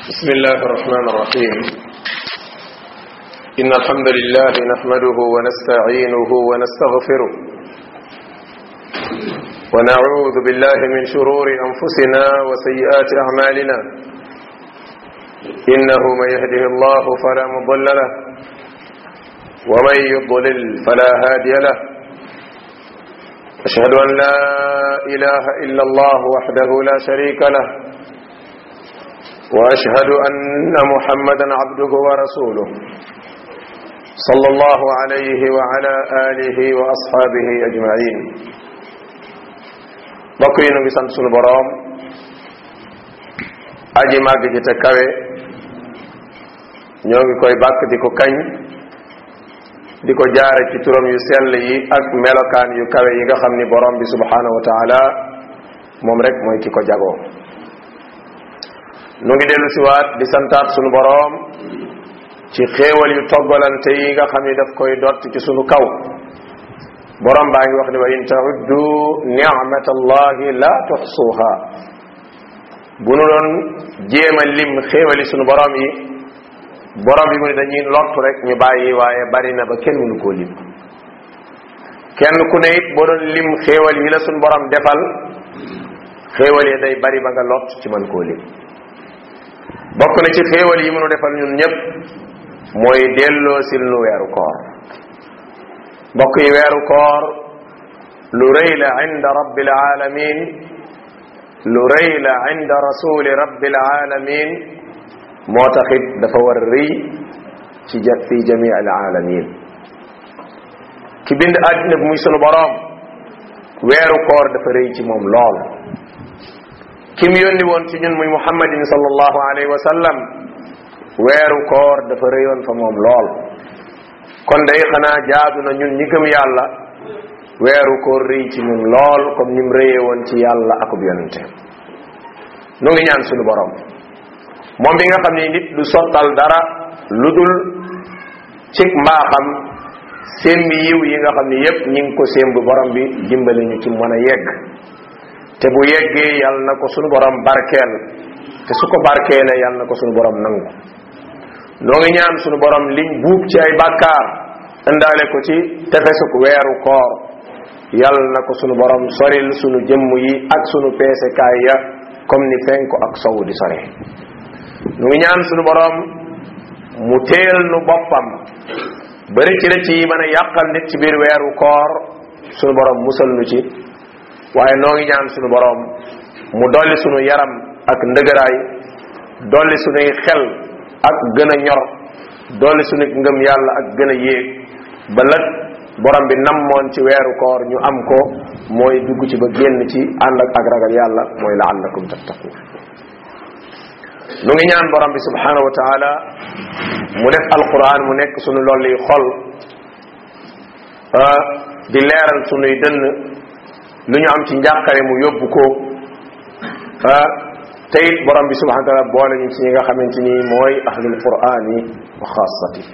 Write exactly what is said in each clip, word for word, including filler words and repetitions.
بسم الله الرحمن الرحيم إن الحمد لله نحمده ونستعينه ونستغفره ونعوذ بالله من شرور أنفسنا وسيئات أعمالنا إنه من يهده الله فلا مضل له ومن يضلل فلا هادي له أشهد أن لا إله إلا الله وحده لا شريك له وأشهد أن محمدا عبده ورسوله صلى الله عليه وعلى آله وأصحابه أجمعين بقي نبي سنسل برام aji màgg ji te kawe ñoo ngi koy bàkk di ko kañ di ko jaare ci turam yu sell yi ak melokaan yu kawe yi nga xam ni borom bi subhanahu wa taala moom rek mooy ki ko jagoo nu ngi dellu siwaat di santaat sunu boroom ci xéewal yu toggalante yi nga xam ni daf koy dott ci sunu kaw boroom baa ngi wax ni wa in ta'uddu ni'matallahi la tuhsuha bu nu doon jéema lim xéewali sunu boroom yi boroom bi mu ne dañuy lottu rek ñu bàyyi waaye bari na ba kenn mënu koo lim kenn ku ne it boo doon lim xéewal yi la sunu boroom defal xéewal yi day bari ba nga lott ci mën koo lim bokk na ci xéewal yi mënu defal ñun ñëpp mooy delloo sil nu weeru koor bokk yi weeru koor lu rëy la inda rabbil alamin lu rëy la inda rasuli rabbil alamin moo taxit dafa war a rëy ci ja fi jami al alamin ki bind àddina bi muy sunu boroom weeru koor dafa rëy ci moom lool kim yónni woon ci ñun muy muhammadin sallallahu alayhi wa sallam weeru koor dafa rëyoon fa moom lool kon day xanaa jaadu na ñun ñi gëm yàlla weeru koor rëy ci ñun lool comme ni mu rëyee woon ci yàlla akub yonente nu ngi ñaan suñu borom moom bi nga xam ni nit du sottal dara lu dul ci mbaaxam sémbi yiw yi nga xam ni yépp ñi ngi ko sémb borom bi dimbali ñu ci mën a yegg te bu yeggee yàlla na ko sunu borom barkeel te su ko barkeelee yàlla na ko sunu borom nangu noo ngi ñaan sunu borom liñ buub ci ay bàkkaar indaale ko ci tefesuk weeru koor yàlla na ko sunu borom soril sunu jëmm yi ak sunu peesekaay ya comme ni fenko ak sowu di sore nu ngi ñaan sunu borom mu teel nu boppam bari ci rëcc yi mën a yàqal nit ci biir weeru koor sunu borom musal nu ci waaye noo ngi ñaan sunu boroom mu dolli sunu yaram ak ndëgëraay dolli sunuy xel ak gën a ñor dolli sunu ngëm yàlla ak gën a yéeg ba lëg borom bi nammoon ci weeru koor ñu am ko mooy dugg ci ba génn ci ànd ak ak ragal yàlla mooy la'allakum tattaqun nu ngi ñaan borom bi subhanahu wa taala mu def alquran mu nekk sunu lolli xol di leeral sunuy dënn lu ñu am ci njàqare mu yóbbu ko te it borom bi subhanahu wa taala boole ñu ci ñi nga xamante ni mooy ahlul qur'an yi wa xaasati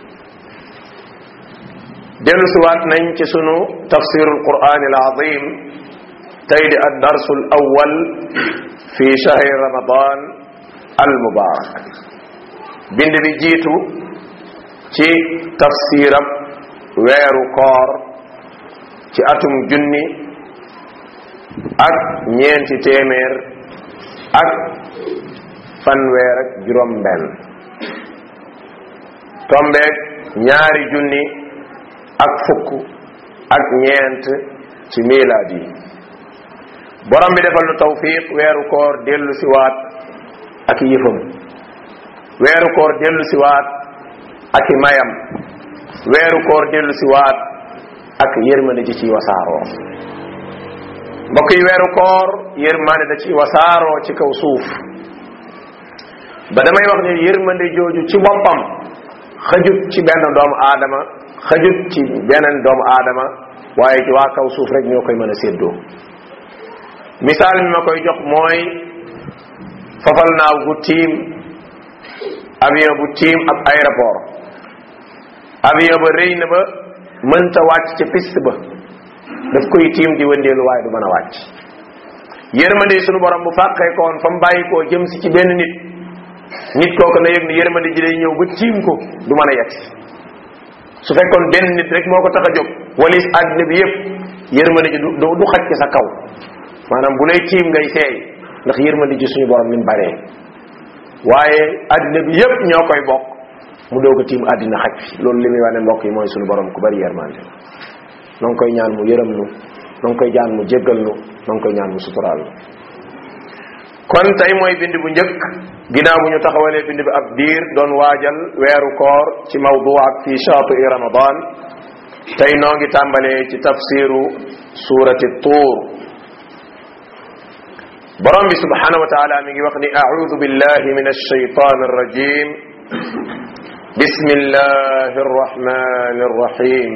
dellu siwaat nañ ci sunu tafsirul qur'an al azim tey di ad darsul awwal fi shahri ramadan al mubarak bind bi jiitu ci tafsirab weeru koor ci atum junni ak ñeenti téeméer ak fanweer ak juróom benn tombeeg ñaari junni ak fukk ak ñeent ci milaad yi borom bi defal nu tawfiq weeru koor dellu siwaat ak yëfam weeru koor dellu siwaat ak i mayam weeru koor dellu siwaat ak yërmande ji ci wasaaroo mbokk yi weeru koor yërmande da ci wasaaroo ci kaw suuf ba damay wax ni yërmande jooju ci boppam xajut ci benn doomu aadama xajut ci beneen doomu aadama waaye ci waa kaw suuf rek ñoo koy mën a séddoo misaal mi ma koy jox mooy fafal naaw gu tiim avion bu tiim ab aéroport avion ba rëy na ba mënta wàcc ca piste ba daf koy tiim di wëndeelu waaye du mën a wàcc yërmande sunu borom bu fàqee koon fa mu bàyyi koo jëm si ci benn nit nit kooku na yëg ni yërmande ji day ñëw ba tiim ko du mën a yegg su fekkoon benn nit rek moo ko tax a jóg walis àddina bi yëpp yërmande ji du du xaj ci sa kaw maanaam bu lay tiim ngay seey ndax yërmande ji suñu borom ni mu baree waaye àddina bi yëpp ñoo koy bokk mu doog a tiim àddina xaj fi loolu li muy wane mbokk yi mooy suñu borom ku bari yërmande noo ngi koy ñaan mu yërëm nu noo ngi koy ñaan mu jéggal nu noo ngi koy ñaan mu suturaal nu kon tey mooy bind bu njëkk ginnaaw bu ñu taxawalee bind bi ab diir doon waajal weeru koor ci mawduat fi shaati'i ramadan tey noo ngi tàmbalee ci tafsiru surati tuur borom bi subhanahu wa taala mi ngi wax ni a'udhu billahi min ash-shaytan ar-rajim bismillahi ar-rahmani ar-rahim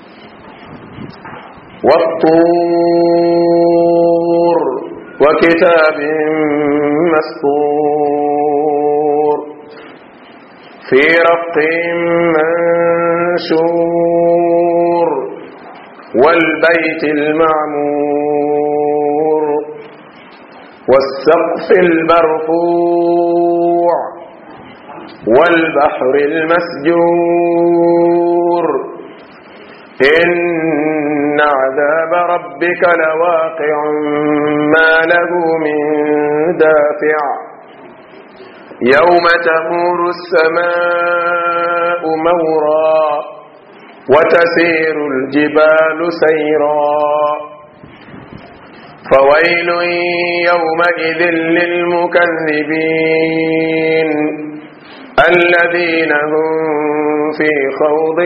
wat-tur wa kitabin mastur fi raqqin manshur wal baytil ma'mur والسقف المرفوع والبحر المسجور إن عذاب ربك لواقع ما له من دافع يوم تمور السماء مورا وتسير الجبال سيرا فويل يومئذ للمكذبين الذين هم في خوض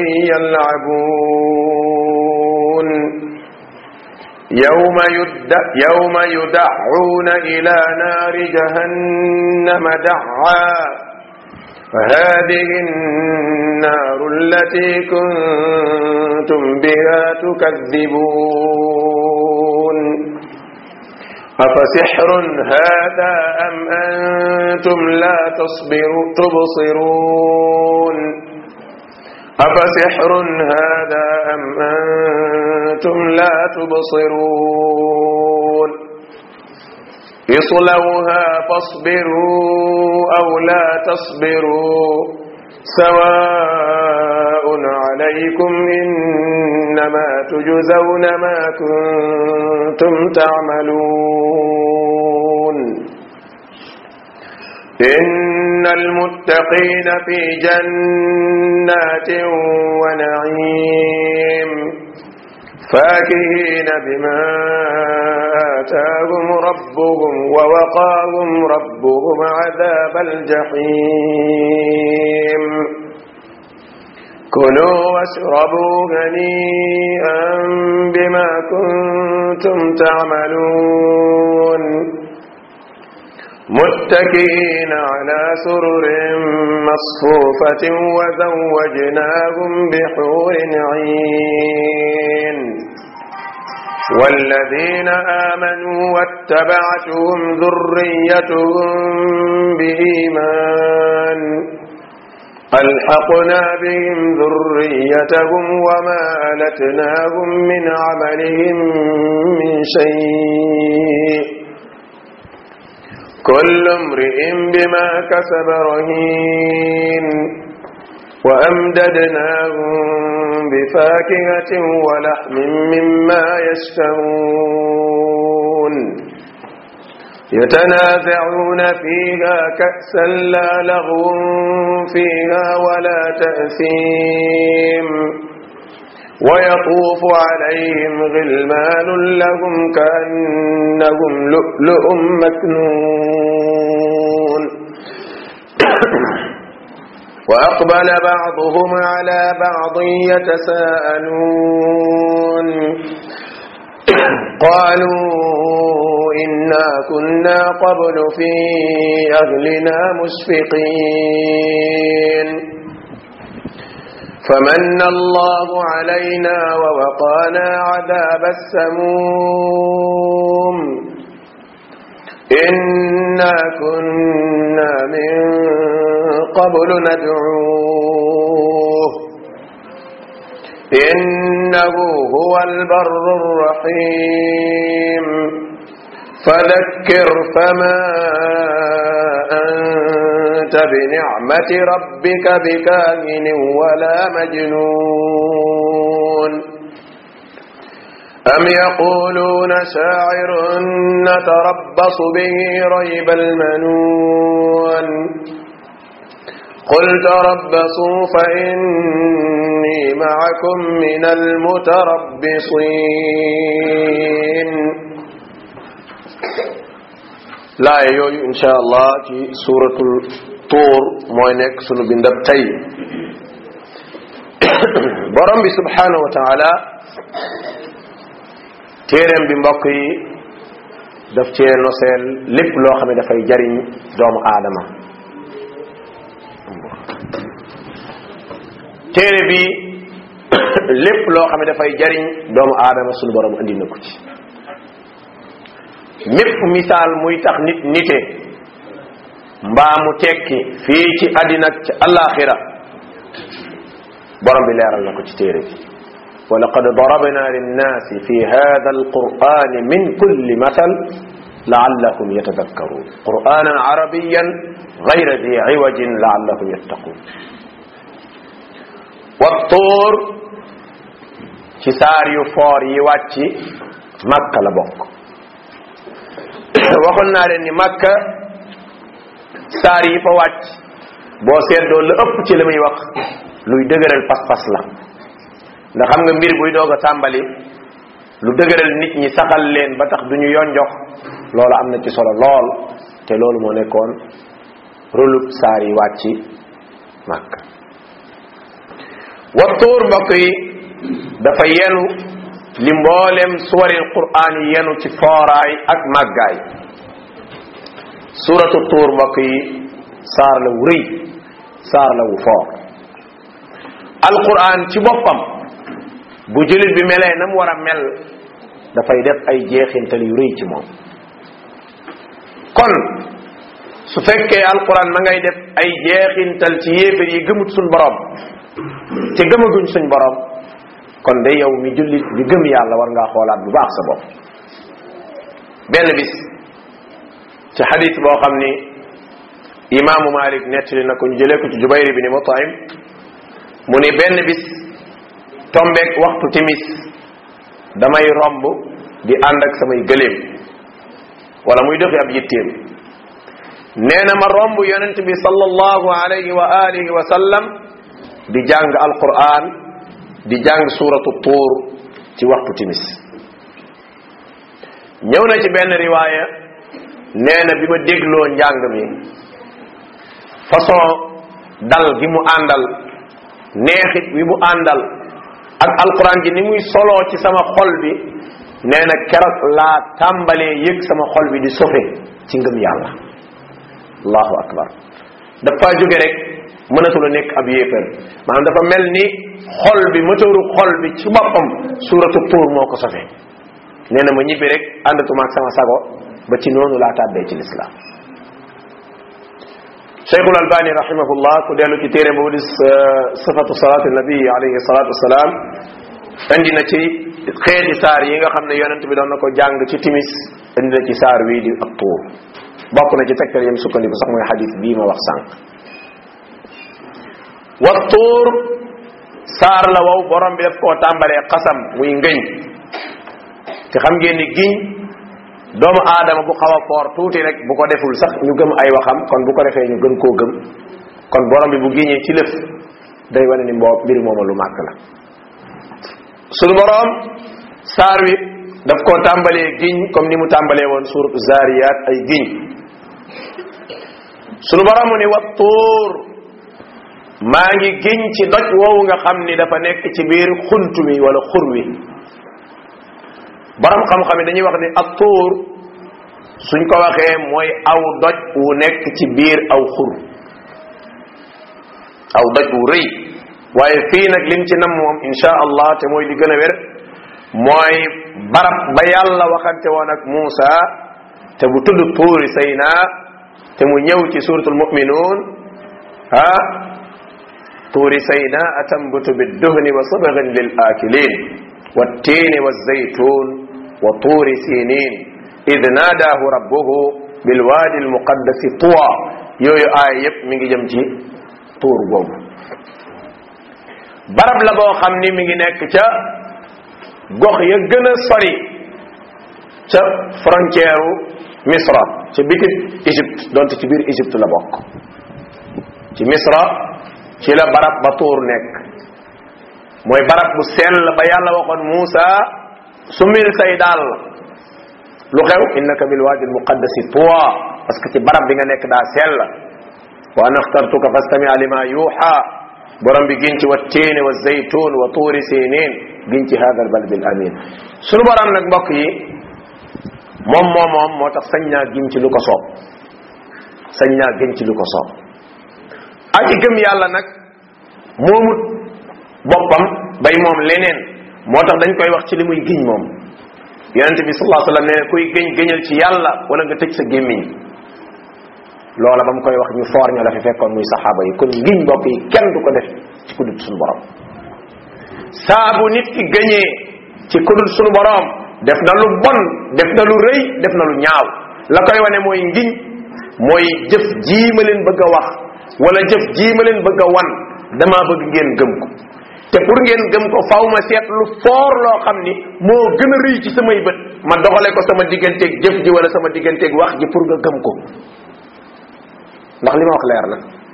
يلعبون يوم يدع يوم يدعون إلى نار جهنم دعا فهذه النار التي كنتم بها تكذبون أفسحر هذا أم أنتم لا تصبروا تبصرون أفسحر هذا أم أنتم لا تبصرون اصلوها فاصبروا أو لا تصبروا سواء عليكم إنما تجزون ما كنتم تعملون إن المتقين في جنات ونعيم فاكهين بما آتاهم ربهم ووقاهم ربهم عذاب الجحيم كلوا واشربوا هنيئا بما كنتم تعملون متكئين على سرر مصفوفة وزوجناهم بحور عين والذين آمنوا واتبعتهم ذريتهم بإيمان ألحقنا بهم ذريتهم وما ألتناهم من عملهم من شيء كل امرئ بما كسب رهين وأمددناهم بفاكهة ولحم مما يشتهون يتنازعون فيها كأسا لا لغو فيها ولا تأثيم ويطوف عليهم غلمان لهم كأنهم لؤلؤ مكنون وأقبل بعضهم على بعض يتساءلون قالوا إنا كنا قبل في أهلنا مشفقين فمن الله علينا ووقانا عذاب السموم إنا كنا من قبل ندعوه إنه هو البر الرحيم فذكر فما أنت بنعمة ربك بكاهن ولا مجنون أم يقولون شاعر نتربص به ريب المنون قل تربصوا فإني معكم من المتربصين لا يوي إن شاء الله في سورة الطور موينك سنو بندب تاي برم سبحانه وتعالى téeréem bi mbokk yi daf cee noseel lépp loo xam ne dafay jariñ doomu aadama téere bi lépp loo xam ne dafay jariñ doomu aadama sunu borom andi na ko ci mépp misaal muy tax nit nite mbaa mu tekki fii ci àddina ci alaxira borom bi leeral na ko ci téere bi ولقد ضربنا للناس في هذا القرآن من كل مثل لعلهم يتذكرون قرآنا عربيا غير ذي عوج لعلهم يتقون والطور ci saar yu foor yi wàcc Makka la bokk waxoon naa leen ni Makka saar yi fa wàcc boo seetloo la ëpp ci li muy wax luy dëgëral pas-pas la ndax xam nga mbir buy doog a tàmbali lu dëgëral nit ñi saxal leen ba tax duñu yonjox loolu am na ci solo lool te loolu moo nekkoon rôlub saar yi wàcc Makka wa tuur mbokk yi dafa yenu li mboolem suwaril Qur'aan yi yenu ci fooraay ak màggaay suratu tuur mbokk yi saar la wu rëy saar la wu foor alquran ci boppam bu jullit bi melee na mu war a mel dafay def ay jeexintal yu rëy ci moom kon su fekkee alquran ma ngay def ay jeexintal ci yéefar yi gëmut suñ borom te gëmaguñ suñ borom kon de yow mi jullit bi gëm yàlla war ngaa xoolaat bu baax sa bopp benn bis ci xadis boo xam ni imaamu Malik nettali na ko ñu jëlee ko ci Jubayr bi ni Mut'im mu ni benn bis tombeek waxtu timis damay romb di ànd ak samay gëléem wala muy doxi ab yitteem nee na ma romb yonent bi sallallahu alayhi wa alihi wa sallam di jàng alquran di jàng suratu tuur ci waxtu timis ñëw na ci benn riwaaya nee na bi ma dégloo njàng mi façon dal gi mu àndal neexit wi mu àndal ak alquran ji ni muy soloo ci sama xol bi nee na keroog laa tàmbalee yëg sama xol bi di sofe ci ngëm yàlla allahu akbar dafa jóge rek mënatul a nekk ab yéefar maanaam dafa mel ni xol bi moteuru xol bi ci boppam suratu tuur moo ko sofe nee na ma ñibbi rek àndatuma ak sama sago ba ci noonu laa tàbbee ci lislaam Cheikhul Albani rahimahullah ku dellu ci téere boobu di sifatu salaati nabi alayhi salatu wasalaam indi na ci xeeti saar yi nga xam ne yonent bi doon na ko jàng ci timis indi na ci saar wii di ak tuur bokk na ci tegtal yam sukkandiku sax mooy xadis bii ma wax sànq wa tuur saar la wow borom bi daf koo tàmbalee xasam muy ngëñ te xam ngeen ni giñ doomu aadama bu xaw a foor tuuti rek bu ko deful sax ñu gëm ay waxam kon bu ko defee ñu gën koo gëm kon borom bi bu giñee ci lëf day wane ni mboo mbir mooma lu màgg la sunu borom saar wi daf koo tàmbalee giñ comme ni mu tàmbalee woon suuratu zaariyaat ay giñ sunu borom mu ni wa tuur maa ngi giñ ci doj woowu nga xam ni dafa nekk ci biir xunt wi wala xur wi borom xam-xam yi dañuy wax ni ak tuur suñ ko waxee mooy aw doj wu nekk ci biir aw xur aw doj wu rëy waaye fii nag lim ci nam moom insha allah te mooy li gën a wér mooy barab ba yàlla waxante woon ak Muusa te bu tudd tuuri sayna te mu ñëw ci suratul mu'minuun ah tuuri sayna atambutu bidduhni wa sabghin lil aakilin والتين والزيتون وطور سينين إذ ناداه ربه بالوادي المقدس طوى yooyu aay yépp mi ngi jëm ci tuur boobu. barab la boo xam ni mi ngi nekk ca gox ya gën a sori ca frontière u Misra ca biti Égypte donte ci biir Égypte la bokk. ci Misra ci la barab ba tuur nekk mooy barab bu sell ba yàlla waxoon Muusa sumil say daal lu xew innaka bil waadi al muqaddasi tuwa parce que ci barab bi nga nekk daa sell wa ana axtartuka fastami lima yuuxa borom bi giñ ci wa tiini wa zaytun wa tuuri sinin giñ ci hada al balad al amin sunu borom nag mbokk yi moom moom moom moo tax sañ naa giñ ci lu ko soob sañ naa giñ ci lu ko soob aji gëm yàlla nag moomut boppam bay moom leneen moo tax dañ koy wax ci li muy giñ moom yonente bi sallallahu alayhi wasallam nee kuy gëñ gëñal ci yàlla wala nga tëj sa gémmiñ loola ba mu koy wax ñu foor ña la fi fekkoon muy saxaaba yi kon ngiñ mbokk yi kenn du ko def ci ku dul suñu borom saa bu nit ki gëñee ci ku dul suñu borom def na lu bon def na lu rëy def na lu ñaaw la koy wane mooy ngiñ mooy jëf jii ma leen bëgg a wax wala jëf jii ma leen bëgg a wan damaa bëgg ngeen gëm ko te pour ngeen gëm ko faw ma seet lu foor loo xam ni moo gën a rëy ci samay bët ma doxale ko sama digganteeg jëf ji wala sama digganteeg wax ji pour nga gëm ko ndax li ma wax leer na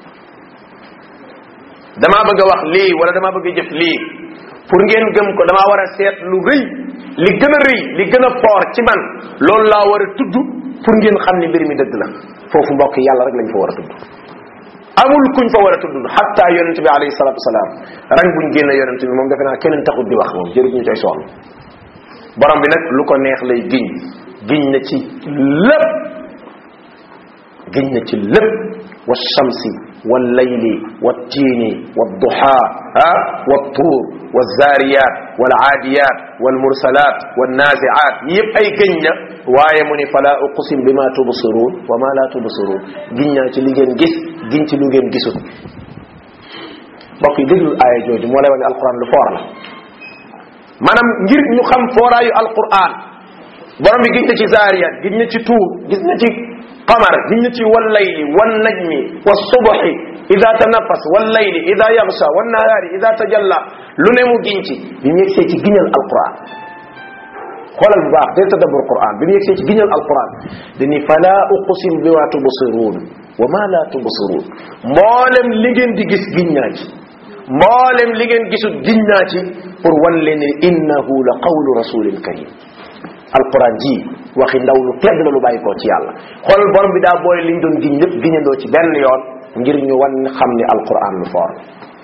damaa bëgg a wax lii wala damaa bëgg a jëf lii pour ngeen gëm ko damaa war a seet lu rëy li gën a rëy li gën a foor ci man loolu laa war a tudd pour ngeen xam ni mbir mi dëgg la foofu mbokk yàlla rek lañ fa war a tudd amul kuñ fa war a tudd xatta yonent bi alayhi salatu wasalaam rang buñ génn yonent bi moom defe naa keneen taxut di wax moom jërëjëf ñu koy soxla borom bi nag lu ko neex lay giñ giñ na ci lépp giñ na ci lépp wa shamsi wal layli wat tiini wad duha ah wat tuur wal zariyat wal aadiyat wal mursalat wal naziat yëpp ay giñ na waaye mu ni fala uqsim bima tubsirun wa ma la tubsirun giñ naa ci li ngeen gis giñ ci lu ngeen gisul mbokk yi déglul aaya jooju moo lay wane alquran lu foor la maanaam ngir ñu xam fooraayu alquran borom bi giñ na ci zariyat giñ na ci tuur gis na ci qamar giñ na ci wal layli wan najmi was subhi ida tanafas wal layli ida yaghsha wan nahari ida tajalla lu ne mu giñ ci bi mu yegsee ci giñal alquran xoolal bu baax day tadabbur quran bi mu yegsee ci giñal alquran dañi fala uqsim bima tubsirun wa ma la tubsirun mboolem li ngeen di gis giñ naa ci mboolem li ngeen gisul giñ naa ci pour wan leen ne innahu la qawlu rasulin karim alquran ji waxi ndaw lu tedd la lu bàyyi koo ci yàlla xoolal borom bi daa boole liñ doon giñ lépp giñandoo ci benn yoon ngir ñu wan xam ni alquran lu foor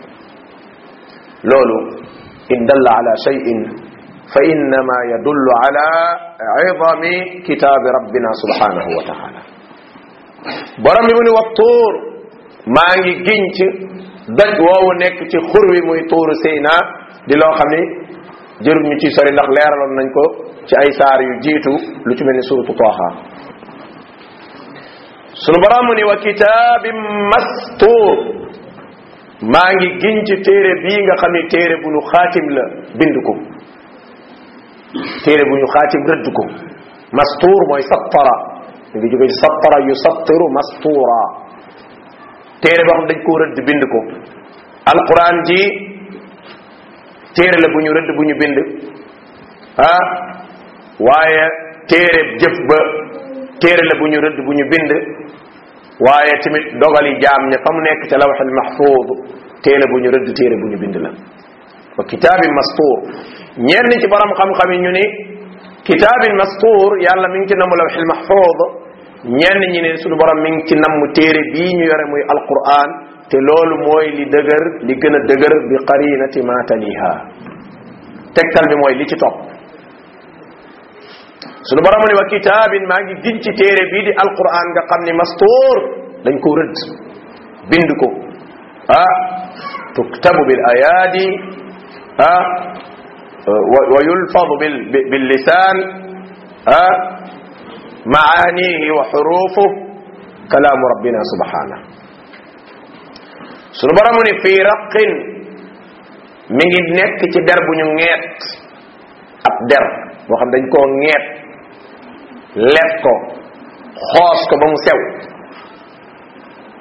loolu in dalla ala shay'in fa innama yadullu ala idami kitabi rabbina subhanahu wa taala borom bi mu ni wa tuur maa ngi giñ ci daj woowu nekk ci xur wi muy tuuru Seyna di loo xam ni jërul ñu ci sori ndax leeraloon nañ ko ci ay saar yu jiitu lu ci mel ni suratu Taaha sunu borom mu ni wa kitaabin mastuur maa ngi giñ ci téere bii nga xam ni téere bu ñu xaatim la bind ko téere bu ñu xaatim rëdd ko mastuur mooy sattara ñu ngi jóge ci sattara yu sattiru mastuura téere boo xam dañ koo rëdd bind ko alquran ji téere la bu ñu rëdd bu ñu bind ah waaye téere jëf ba téere la bu ñu rëdd bu ñu bind waaye tamit dogali jaam ña fa mu nekk ca lawhul mahfuz téere bu ñu rëdd téere bu ñu bind la wa kitaabin mastuur ñenn ci borom xam-xam yi ñu ni kitaabin mastuur yàlla mi ngi ci namm lawhul mahfuz ñenn ñi ne suñu borom mi ngi ci namm téere bii ñu yore muy alquran te loolu mooy li dëgër li gën a dëgër bi qarinati ma taliha tegtal bi mooy li ci topp suñu borom ni wa kitaabin maa ngi giñ ci téere bii di alquran nga xam ni mastuur dañ ko rëdd bind ko ah tuktabu bil ayaadi ah wa yulfadu bil bil lisaan ah maanihi wa xurufuhu kalaamu rabbina subhanahu sunu borom ni fii raqin mi ngi nekk ci der bu ñu ŋeet ab der boo xam dañ koo ŋeet let ko xoos ko ba mu sew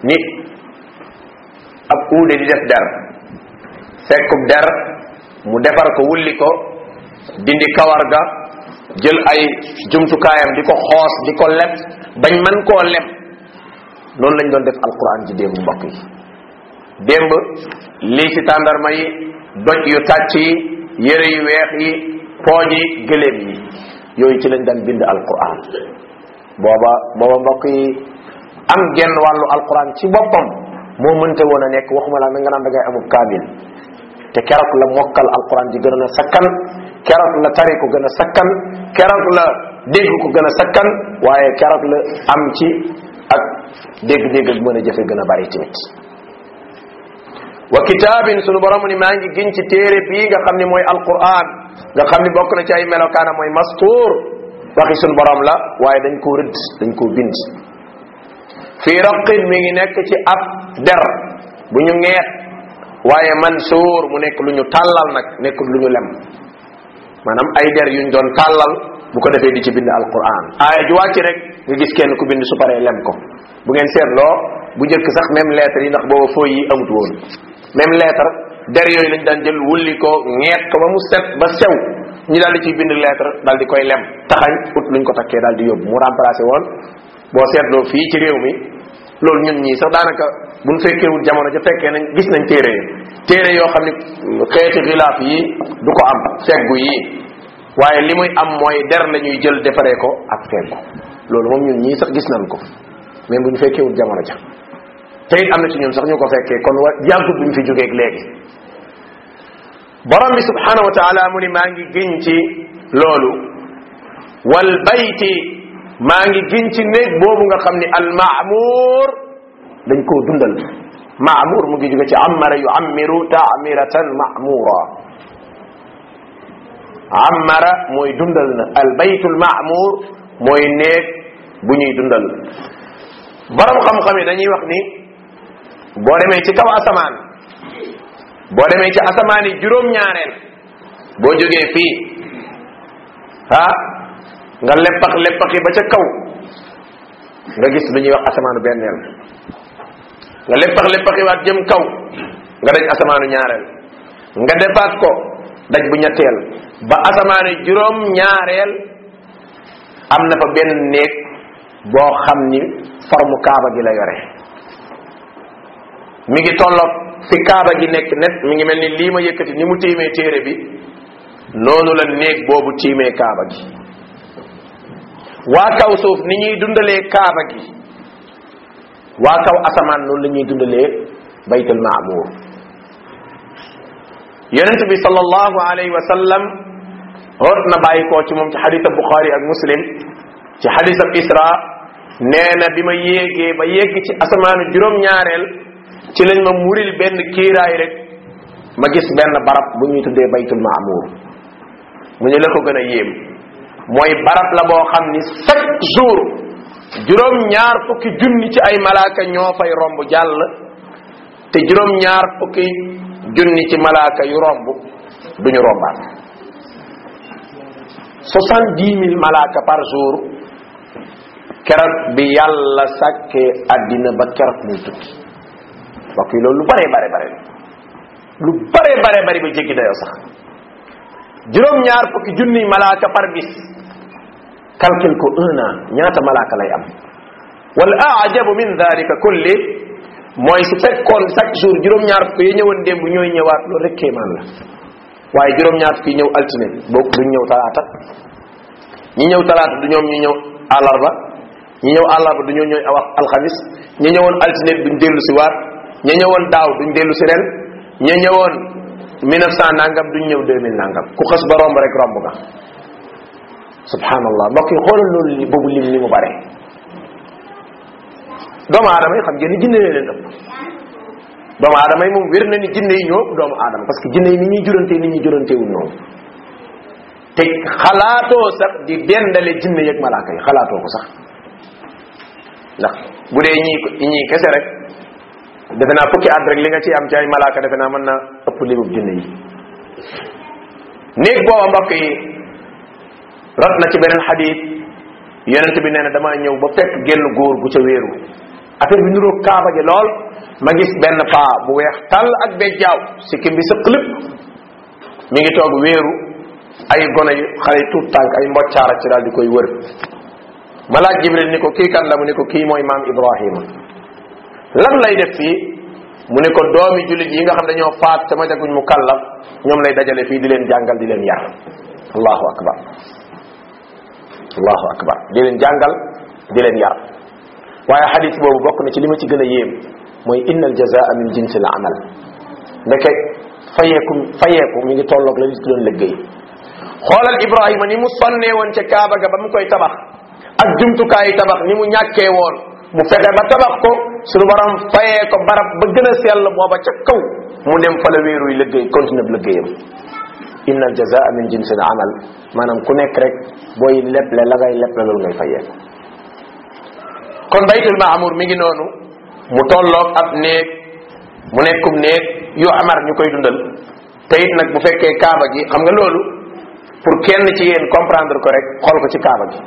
ni ab uude di def der fekkub der mu defar ko wulli ko dindi kawar ga jël ay jumtukaayam di ko xoos di ko leb bañ man koo leb noonu lañ doon def alquran ci démb mbokk yi démb lii ci tàndarma yi doj yu tàcc yi yére yu weex yi pooj yi gëléem yi yooyu ci lañ daan bind alquran booba booba mbokk yi am genn wàllu alquran ci boppam moo mënta woon a nekk waxuma la na nga naan da ngay amub kaamil te keroog la mokkal alquran ji gën a sakkan keroog la tari ko gën a sakkan keroog la dégg ko gën a sakkan waaye keroog la am ci ak dégg-dégg ak mën a jëfe gën a bari tamit wa kitaabin sunu borom ni maa ngi giñ ci téere bii nga xam ne mooy alquran nga xam ni bokk na ci ay melokaana mooy mastuur waxi sunu borom la waaye dañ koo rëdd dañ koo bind fii raqin mi ngi nekk ci ab der bu ñu ngeet waaye mansuur mu nekk lu ñu tàllal nag nekk lu ñu lem maanaam ay der yuñ doon tàllal bu ko defee di ci bind alquran aaya ju wàcc rek nga gis kenn ku bind su paree lem ko bu ngeen seetloo bu njëkk sax même lettre yi ndax booba fooy yi amut woon même lettre der yooyu lañ daan jël wulli ko ngeet ko ba mu set ba sew ñu daal di ciy bind lettre daal di koy lem taxañ ut luñ ko takkee daal di yóbbu mu remplacé woon boo seetloo fii ci réew mi loolu ñun ñii sax daanaka buñ fekkeewut jamono ja fekkee nañ gis nañ téere yi téere yoo xam ne xeeti xilaaf yi du ko am feggu yi waaye li muy am mooy der la ñuy jël defaree ko ak feggu loolu moom ñun ñii sax gis nañ ko même bu ñu fekkeewut jamono ja te it am na ci ñun sax ñu ko fekkee kon wa yàggut buñ fi jógeeg léegi borom bi subhanahu wa taala mu ni maa ngi giñ ci loolu wal bayti maa ngi giñ ci néeg boobu nga xam ni al ma'mur dañ koo dundal ma'mur mu ngi jóge ci amara yu'ammiru ta'miratan ma'mura amara mooy dundal na al baytul ma'mur mooy néeg bu ñuy dundal borom xam-xam yi dañuy wax ni boo demee ci kaw asamaan boo demee ci asamaan yi juróom-ñaareel boo jógee fii ah nga leppax leppaxi ba ca kaw nga gis lu ñuy wax asamaanu benneel nga leppax leppaxi waat jëm kaw nga daj asamaanu ñaareel nga defaat ko daj bu ñetteel ba asamaanu juróom-ñaareel am na fa benn néeg boo xam ni forme kaaba gi la yore mi ngi tolloog fi kaaba gi nekk net mi ngi mel ni lii ma yëkkati ni mu tiimee téere bi noonu la néeg boobu tiimee kaaba gi waa kaw suuf ni ñuy dundalee kaaba gi waa kaw asamaan noonu la ñuy dundalee baytul ma'mur yonent bi sallallahu alayhi wa sallam root na bàyyi koo ci moom ci xadisab Bukhari ak Muslim ci xadisab Isra nee na bi ma yéegee ba yegg ci asamaanu juróom-ñaareel ci lañ ma muril benn kiiraay rek ma gis benn barab bu ñuy tuddee baytul ma'mur mu ñu la ko gën a yéem mooy barab la boo xam ni chaque jour juróom-ñaar fukki junni ci ay malaaka ñoo fay romb jàll te juróom-ñaar fukki junni ci malaaka yu romb duñu rombaat soixante-dix mille malaaka par jour keroog bi yàlla sàkkee àddina ba keroog muy tukki mbokk yi loolu lu bare bare bare lu bare bare bare ba jéggi dayoo sax juróom-ñaar fukki junniy malaaka par bis calcul ko un an ñaata malaaka lay am wal a'jabu min dhalika kulli mooy su fekkoon chaque jour juróom-ñaar fukki yi ñëwoon démb ñooy ñëwaat loolu rek kéemaan la waaye juróom-ñaar fukki ñëw altine boobu duñ ñëw talaata ñi ñëw talaata du ñoom ñu ñëw àllarba ñi ñëw àllarba du ñoo ñooy wax alxamis ñi ñëwoon altine duñ dellu si waat ña ñëwoon daaw duñ dellu si ren ña ñëwoon mille neuf cent nangam duñ ñëw deux mille nangam ku xës ba romb rek romb nga subhanallah mbokk yi xoolal loolu li boobu lim ni mu bare doomu aadama yi xam ngeen ni jinne leen ëpp doomu aadama yi moom wér na ni jinne yi ñoo ëpp doomu aadama parce que jinne yi ni ñuy jurantee ni ñuy jurantewul noonu te xalaatoo sax di dendale jinne yeeg malaaka yi xalaatoo ko sax ndax bu dee ñii ñii kese rek defe naa fukki at rek li nga ci am ci ay malaaka defe naa mën na ëpp limub jinne yi néeg booba mbokk yi rot na ci beneen xadiit yonent bi nee na damaa ñëw ba fekk genn góor gu ca wéeru affaire bi niroog kaaba gi lool ma gis benn paa bu weex tàll ak bejjaaw sikkim bi sëq lépp mi ngi toog wéeru ay gone yu xale tuut tànk ay mboccaara ci daal di koy wër ma laaj Jibril ni ko kii kan la mu ne ko kii mooy maam Ibrahima lan lay def fii mu ne ko doomi jullit yi nga xam dañoo faat te ma jaguñ mu kallaf ñoom lay dajale fii di leen jàngal di leen yar allahu akbar allahu akbar di leen jàngal di leen yar waaye xadis boobu bokk na ci li ma ci gën a yéem mooy innal jazaa min jinsil amal ndeke fayeeku fayeeku mi ngi tolloog la nit ki doon liggéey xoolal Ibrahima ni mu sonnee woon ca Kaaba ga ba mu koy tabax ak jumtukaayi tabax ni mu ñàkkee woon mu fexe ba tabax ko suñu borom fayee ko barab ba gën a sell booba ca kaw mu dem fa la wéeruy liggéey continue b liggéeyam innal jazaa min jinsil amal maanaam ku nekk rek booy leble la ngay leble loolu ngay fayee kon baytul maamur mi ngi noonu mu tolloog ab néeg mu nekkum néeg yu amar ñu koy dundal te it nag bu fekkee kaaba gi xam nga loolu pour kenn ci yéen comprendre ko rek xool ko ci kaaba gi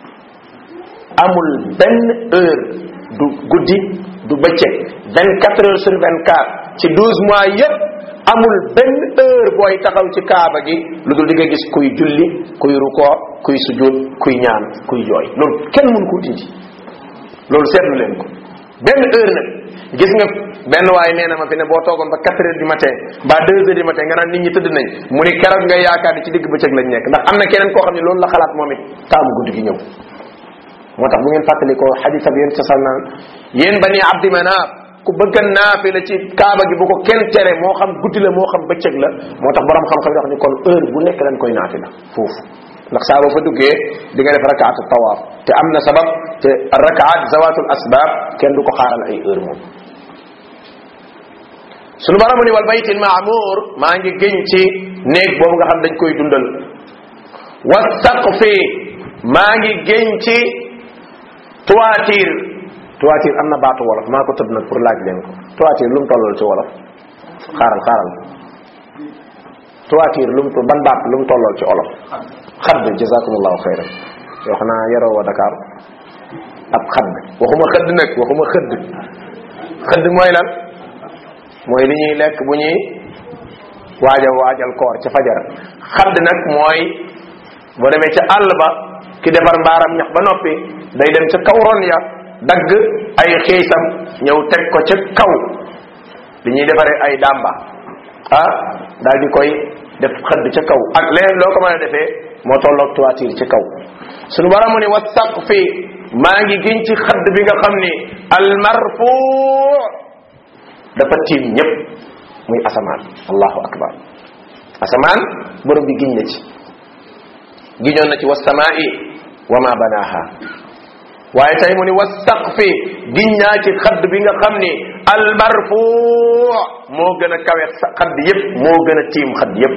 amul benn heure du guddi du bëccëg vingt quatre heures sur vingt quatre ci douze mois yépp amul benn heure booy taxaw ci kaaba gi lu dul di nga gis kuy julli kuy rukoo kuy sujud kuy ñaan kuy jooy loolu kenn mënu ko dindi loolu seetlu leen ko benn heure nag gis nga benn waaye nee na ma fi ne boo toogoon ba quatre heures du matin ba deux heures du matin nga naan nit ñi tëdd nañ mu ni keroog nga yaakaar ni ci digg bëccëg lañ nekk ndax am na keneen koo xam ne loolu la xalaat moom it taamu guddi gi ñëw moo tax bu ngeen fàttali ko xadis ab yéen sasal naan yéen bani abdi manaaf ku bëgg a naafi la ci kaaba gi bu ko kenn tere moo xam guddi la moo xam bëccëg la moo tax borom xam-xam yi wax ni kon heure bu nekk lañ koy naafi la foofu ndax saa boo fa duggee di nga def rakaatu tawaaf te am na sabab te rakaat zawatul asbab kenn du ko xaaral ay heure moom sunu borom ni wal baytil maamur maa ngi gëñ ci néeg boobu nga xam dañ koy dundal wa saqfi maa ngi gëñ ci toiture toiture am na baatu wolof maa ko tëdd nag pour laaj leen ko toiture lu mu tollal ci wolof xaaral xaaral toiture lu mu ban baat lu mu tollal ci wolof xadd jazakumullahu xayran yoo xam naa yaroo wa Dakar ab xadd waxuma xëdd nag waxuma xëdd xëdd mooy lan mooy li ñuy lekk bu ñuy waaja waajal koor ca fajar xadd nag mooy boo demee ca àll ba ki defar mbaaram ñax ba noppi day dem ca kaw ron ya dagg ay xiisam ñëw teg ko ca kaw li ñuy defaree ay dàmba ah daal di koy def xëdd ca kaw ak leneen loo ko mën a defee moo tolloog toiture ci kaw sunu borom ni wa saqfi maa ngi giñ ci xëdd bi nga xam ni al marfu dafa tiim ñëpp muy asamaan allahu akbar asamaan borom bi giñ na ci giñoon na ci wa samaa'i wa ma banaaha waaye tey mu ni wa saqfi giñ naa ci xëdd bi nga xam ni al marfu moo gën a kawe xëdd yëpp moo gën a tiim xëdd yëpp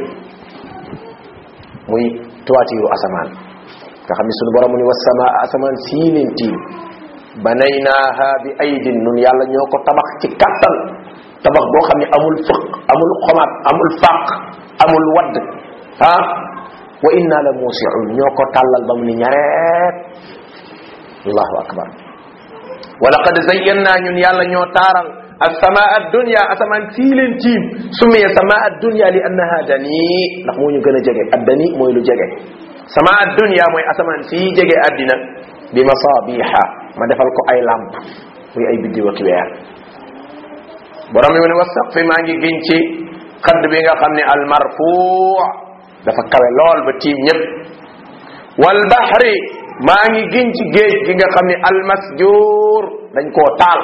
muy toiture asamaan nga xam ni sunu borom mu ni wa samaa asamaan sii leen tiim banaynaaha bi aydin nun yàlla ñoo ko tabax ci kattan tabax boo xam ne amul fëq amul xomaat amul fàq amul wadd ah wa inna la muusi'un ñoo ko tàllal ba mu ni ñareet allahu akbar wa laqad zayyana ñun yàlla ñoo taaral as-samaa ad-dunya asamaan sii leen tiim sumiya samaa ad-dunya li annaha dani ndax moo ñu gën a jege ad-dani mooy lu jege samaa ad-dunya mooy asamaan sii jege àddina bi masabiha ma defal ko ay lamp muy ay biddiw ak weer borom mi mu ne wasaqfi maa ngi giñ ci xadd bi nga xam ne al marfuu dafa kawe lool ba tiim ñëpp wal bahri maa ngi giñ ci géej gi nga xam ne al masjur dañ koo taal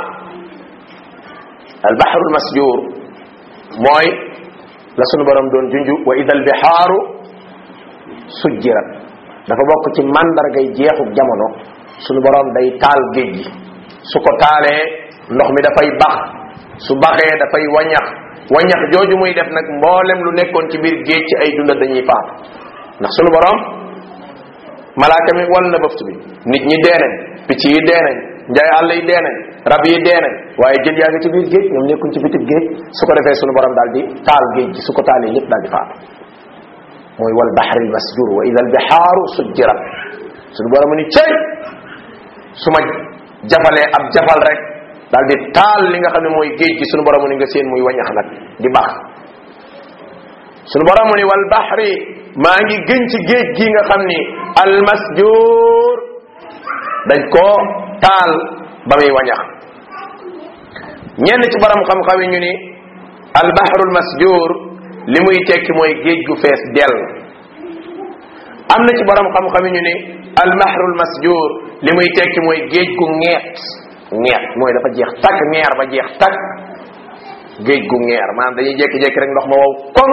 al bahru al masjur mooy la sunu borom doon junju wa idal bihaaru sujjirat dafa bokk ci mandargay jeexu jamono sunu borom day taal géej gi su ko taalee ndox mi dafay bax su baxee dafay wañax wañax jooju muy def nag mboolem lu nekkoon ci biir géej ci ay dunda dañuy faatu ndax sunu borom malaaka mi wal na bëftu bi nit ñi dee nañ picc yi dee nañ njaay àll yi dee nañ rab yi dee nañ waaye jën yaa ngi ci biir géej ñoom nekkuñ ci bitib géej su ko defee sunu borom daal di taal géej gi su ko taalee lépp daal di faatu mooy wal bahri al masjur wa idha al bihaaru sujjirat sunu borom ni cey su ma jafalee ab jafal rek daal di taal li nga xam ne mooy géej gi sunu borom mu ni nga seen muy wañax nag di bax sunu borom mu ni wal bahri maa ngi gën ci géej gi nga xam ni al masjur dañ koo taal ba muy wañax ñenn ci borom xam-xam yi ñu ni al bahrul masjur li muy tekki mooy géej gu fees dell am na ci borom xam-xam yi ñu ni al bahrul masjur li muy tekki mooy géej gu ñeet ñeet mooy dafa jeex takk ñeer ba jeex takk géej gu ñeer maanaam dañuy jékki-jékki rek ndox ma wow kon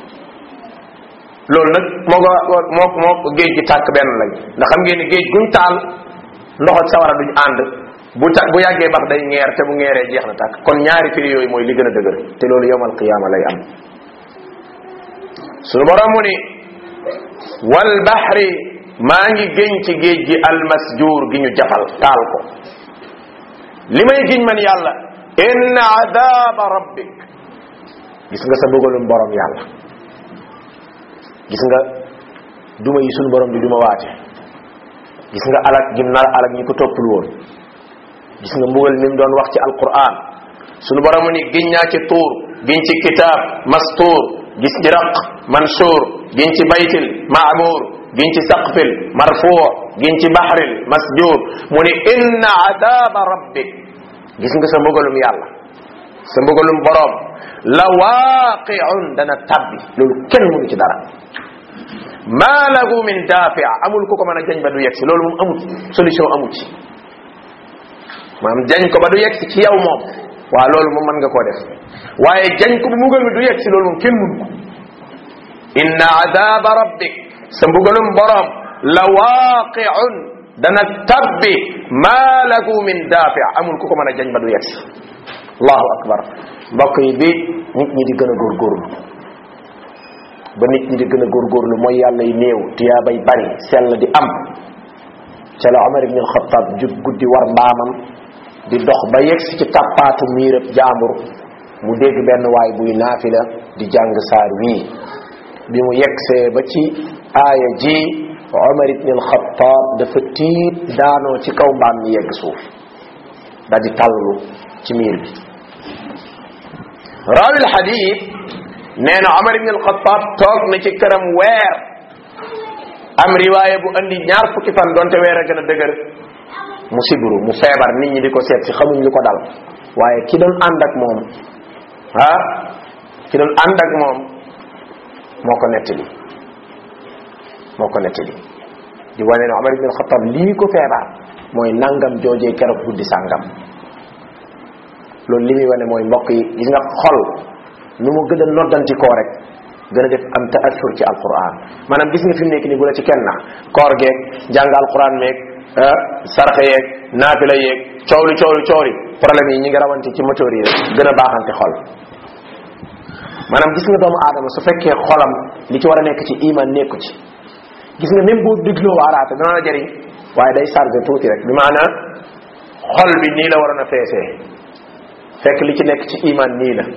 loolu nag moo ko moo moo géej gi tàkk benn lañ ndax xam ngeen ni géej guñ taal ndox ak sawara duñ ànd bu ta bu yàggee bax day ñeer te bu ñeeree jeex na tàkk kon ñaari firi yooyu mooy li gën a dëgër te loolu yawmal qiyaama lay am sunu borom mu ni wal bahri maa ngi géñ ci géej gi al masjur gi ñu jafal taal ko li may giñ man yàlla inna adaba rabbik gis nga sa bëggalum borom yàlla gis nga duma yi sunu borom bi duma waate gis nga alak gim nar alak ñi ko toppul woon gis nga mbugal mi mu doon wax ci alquran sunu borom ni giñ naa ci tuur giñ ci kitaab mastuur gis ci raq mansuur giñ ci baytil maamuur giñ ci saqfil marfuu giñ ci bahril masjur mu ni inna adaba rabbik gis nga sa mbugalum yàlla sa mbugalum borom la waaqi'un dana tabbi loolu kenn mënu ci dara ma lahu min dafi' amul ku ko mën a jañ ba du yegg si loolu moom amut solution amut ci maanaam jañ ko ba du yegg si ci yow moom waaw loolu moom mën nga koo def waaye jañ ko bu mbugal mi du yegg si loolu moom kenn mënu ko inna adaba rabbik sa mbugalum borom la waaqi'un dana tabbi ma lahu min dafi' amul ku ko mën a jañ ba du yegg si allahu akbar mbokk yi bi nit ñi di gën a góorgóorlu ba nit ñi di gën a góorgóorlu mooy yàlla yi néew tiyaabay bari sell di am ca la Omar ibn al-Khattab jug guddi war mbaamam di dox ba yegsi ci tappaatu miirab jaambur mu dégg benn waay buy naafila di jàng saar wii bi mu yegsee ba ci aaya ji Omar ibn al-Khattab dafa tiit daanoo ci kaw mbaam mi yegg suuf daal di tàllalu ci miir bi raawi al-hadith nee na Omar ibn al-Khattab toog na ci këram weer am riwaaya bu andi ñaar fukki fan donte weer a gën a dëgër mu sibru mu feebar nit ñi di ko seet si xamuñ li ko dal waaye ki doon ànd ak moom ah ki doon ànd ak moom moo ko nettali moo ko nettali di wane ne Omar ibn al-Khattab lii ko feebar mooy nangam joojee keroog guddi sàngam loolu li muy wane mooy mbokk yi gis nga xol nu mu gën a noddanti koo rek gën a def am ta'assur ci alquran maanaam gis nga fi mu nekk nii bu la ci kenn nax koor geeg jàng alquran meeg sarxe yeeg naafila yeeg coowli coowli coowli problème yi ñi ngi rawante ci moteur yi rek gën a baaxante xol maanaam gis nga doomu aadama su fekkee xolam li ci war a nekk ci iman nekku ci gis nga même boo dégloo waaraate dana la jëriñ waaye day chargé tuuti rek bi maanaam xol bi nii la waroon a feesee fekk li ci nekk ci iman nii la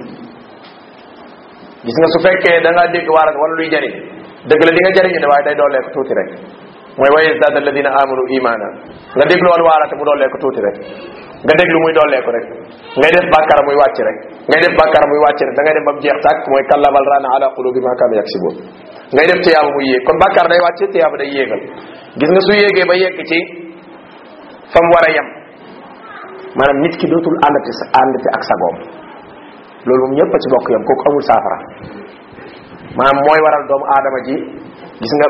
gis nga su fekkee da ngaa dégg waaraate wala luy jëriñ dëgg la di nga jëriñu de waaye day doolee ko tuuti rek mooy wa yazdada alladina amanu imana nga déglu woon waaraate mu doolee ko tuuti rek nga déglu muy doolee ko rek ngay def bàkkaar muy wàcc rek ngay def bàkkaar muy wàcc rek da ngay dem ba mu jeex tàkk mooy kalla bal raana ala qulubi ma kaanu yaksibun ngay def tiyaaba muy yéeg kon bàkkaar day wàcc tiyaaba day yéegal gis nga su yéegee ba yegg ci fa mu war a yem maanaam nit ki dootul àndati sa àndati ak sagoom loolu moom ñëpp a ci bokk yam kooku amul saafara maanaam mooy waral doomu aadama ji gis nga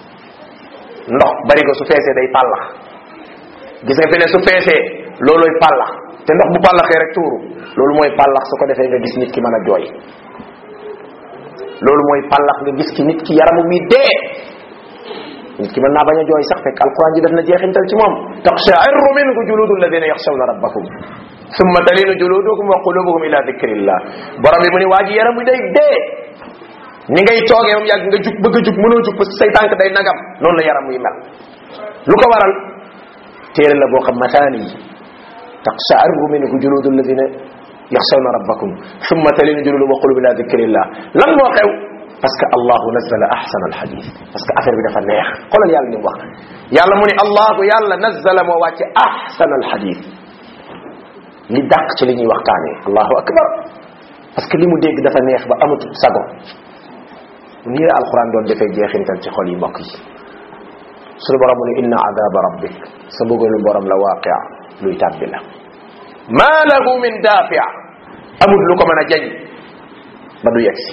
ndox bari ko su feesee day pàllax gis nga fi ne su feesee looloy pàllax te ndox bu pàllaxee rek tuuru loolu mooy pàllax su ko defee nga gis nit ki mën a jooy loolu mooy pàllax nga gis ki nit ki yaramu mi dee nit ki mën naa bañ a jooy sax fekk alquran ji def na jeexintal ci moom taqsha'irru minhu juludu alladhina yakhshawna rabbahum thumma talinu juluduhum wa qulubuhum ila dhikrillah borom bi mu ni waa ji yaram bi day dee ni ngay toogee moom yàgg nga jug bëgg a jug mënoo jug parce que say tànk day nagam noonu la yaram muy mel lu ko waral téere la boo xam mataani yi taqsha'irru minhu juludu alladhina yakhshawna rabbahum thumma talinu juluduhum wa qulubuhum ila dhikrillah lan moo xew parce que allahu nazzala ahsana alhadith parce que affaire bi dafa neex xoolal yàlla ni mu wax yàlla mu ni allahu yàlla nazzala moo wàcce ahsana alhadith li dàq ci li ñuy waxtaane allahu akbar parce que li mu dégg dafa neex ba amatu sago nii la alquran doon defee jeexintal ci xol yi mbokk yi suñu borom mu ne inna adaba rabbik sa bëggalu borom la waaqia luy tàbbi la ma lahu min daafi amul lu ko mën a jañ ba du yegsi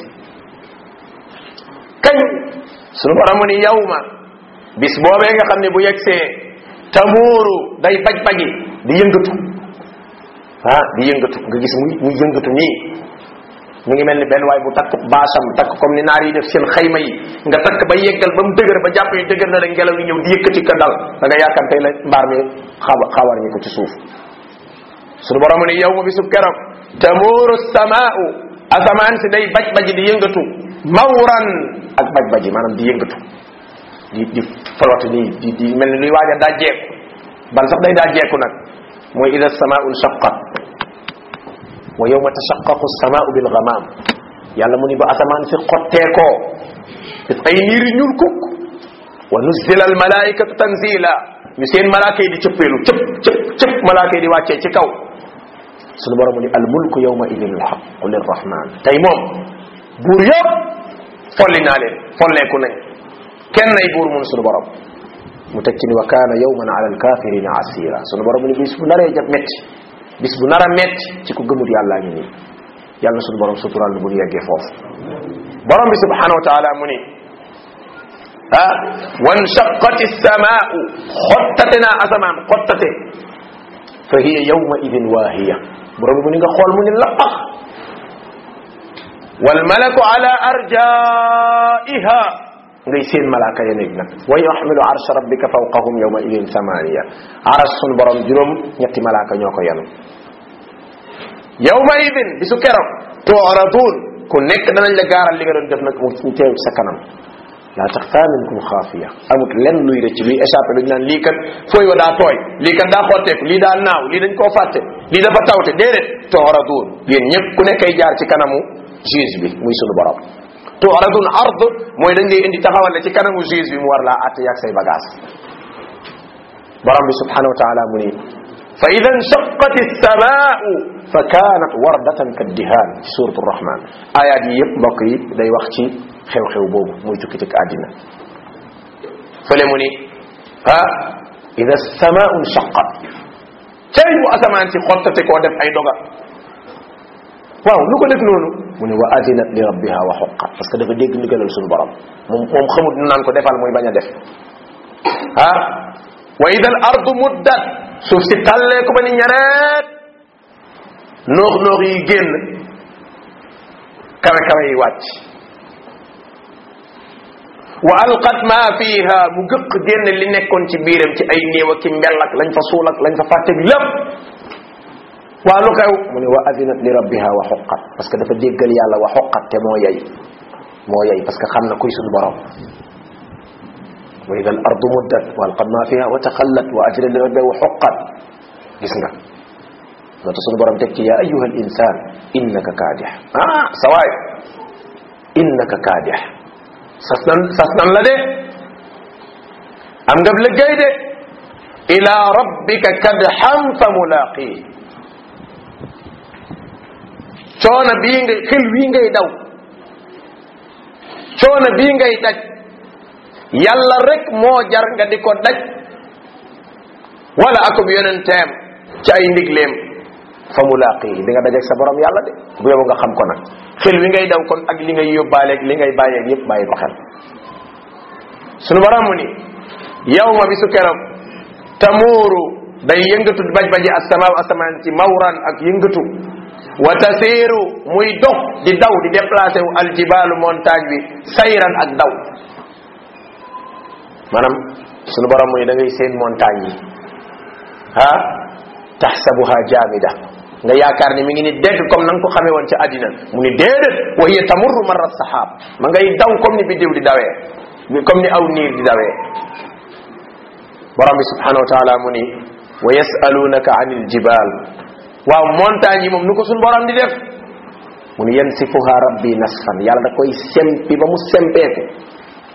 kañ suñu borom mu ne yawma bis boobee nga xam ne bu yegsee tamuuru day baj baji di yëngatu ah di yëngatu nga gis muy muy yëngatu nii mu ngi mel ni benn waay bu takk baasam takk comme ni naar yi def seen xayma yi nga takk ba yeggal ba mu dëgër ba jàpp ni dëgër na rek ngelaw li ñëw di yëkkati ka dal da nga yaakaar tey la mbaar mi xawa xawar ñi ko ci suuf suñu borom ne yow ma bisub keroog tamuuru samaa'u asamaan si day baj baji di yëngatu mawran ak baj baji maanaam di yëngatu di di flotte nii di di mel ni luy waaj a dajjeeku ban sax day dajjeeku nag mooy ida samaa'u shaqqat wa yawma tashaqqaqu as-samaa'u bil ghamam yàlla mu ni ba asamaan si xotteekoo def ay niir yu ñuul kukk wa nuzzila al malaa'ikatu tanzila ñu seen malaaka yi di cëppeelu cëp cëp cëp malaaka yi di wàccee ci kaw sunu borom mu ni al mulku yawma idin al haqqu lirrahman tey moom buur yëpp folli naa leen folleeku nañ kenn ay buur mun sunu borom mu teg ci ni wa kaana yawman ala al kafirina asira sunu borom mu ni bis bu naree jab metti bis bu nar a metti ci ku gëmut yàllaa ngi nii yàlla na suñu borom suturaal nu bu ñu yeggee foofu borom bi subhanahu wa taala mu ni ah wanshaqqati samaa'u xottate naa asamaan xottate fa hiya yawma idin waahiya borom bi mu ni nga xool mu ni lappax wal malaku ala arjaiha ngay seen malaaka ya nekk nag wa yaxmilu arsha rabbika fawqahum yawma idin samaniya aras sunu borom juróom ñetti malaaka ñoo ko yanu yawma idin bisu keroog tu'radun ku nekk danañ la gaaral li nga doon def nag mu teew sa kanam la taxfa minkum xaafiya amut lenn luy rëcc luy échappé luñ naan lii kat fooy wa daa tooy lii kat daa xotteeku lii daa naaw lii dañ koo fàtte lii dafa tawte déedéet tu'radun yéen ñëpp ku nekkay jaar ci kanamu juge bi muy sunu borom tu'radun ard mooy dañ lay indi taxawal ci kanamu juge bi mu war laa àtte yaag say bagage borom bi subhanahu wa taala mu ni fa ida inshaqqat as-samaa'u fa kaanat wardatan kaddihaan ci suuratu rahman ayaat yi yëpp mbokk yi day wax ci xew-xew boobu muy tukki ci àddina fële mu ni ah ida as-samaa'u inshaqqat cay bu asamaan si xottate koo def ay doga waaw lu ko def noonu mu ne wa adinat li rabbiha wa huqqat parce que dafa dégg ndigalal suñu borom moom moom xamut nu naan ko defal muy bañ a def ah wa ida al ardu muddat suuf si tallee ko ba ni ñareet noox noox yi génn kawe kawe yi wàcc wa alqat ma fiha mu gëq génn li nekkoon ci biiram ci ay néew ak ki mbell ak lañ fa suul ak lañ fa fàtte bi lépp waa lu xew mu ne wa azinat li rabbiha wa huqqat parce que dafa déggal yàlla wa huqqat te moo yey moo yey parce que xam na kuy suñu borom wa ida al ardu muddat wa alqat ma fiha wa taxallat wa azinat li rabbiha wa huqqat gis nga moo tax suñu borom teg ci yaa ayyuha al insan innaka kaadix ah sawaay innaka kaadix sas nan sas nan la de am nga liggéey de ila rabbika kadxan fa mulaqi coono bii ngay xel wii ngay daw coono bii ngay daj yàlla rek moo jar nga di ko daj wala akub yonenteem ci ay ndigleem fa mulaqi di nga dajeeg sa borom yàlla de bu yow nga xam ko nag xel wi ngay daw kon ak li ngay yóbbaaleeg li ngay bàyyeeg yépp bàyyi ko xel sunu borom mu ni yow ma bi su keroog tamuuru day yëngatu baj baji asamaaw asamaan ci mawran ak yëngatu wa tasiiru muy dox di daw di déplacé wu aljibaalu montagne bi sayran ak daw maanaam sunu borom mu ni da ngay seen montagne yi ah taxsabuha jaamida nga yaakaar ni mi ngi ni dégg comme na nga ko xamee woon ci àddina mu ni déedéet wa hiya tamurru marra saxaab ma ngay daw comme ni biddiw di dawee comme ni aw niir di dawee borom bi subhanahu wa taala mu ni wa yasalunaka anil jibal waaw montagne yi moom nu ko suñ borom di def mu ni yansifuha rabbi nasfan yàlla da koy sempi ba mu sempeeku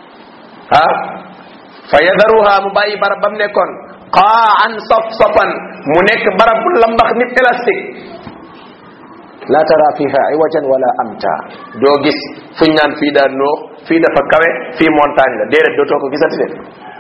ah fa yadaruha mu bàyyi barab ba mu nekkoon qaan saf safan mu nekk barab bu lambax nit élastique la tara fiha iwajan wala amta doo gis fuñ naan fii daa noox fii dafa kawe fii montagne la déedéet dootoo ko gisati de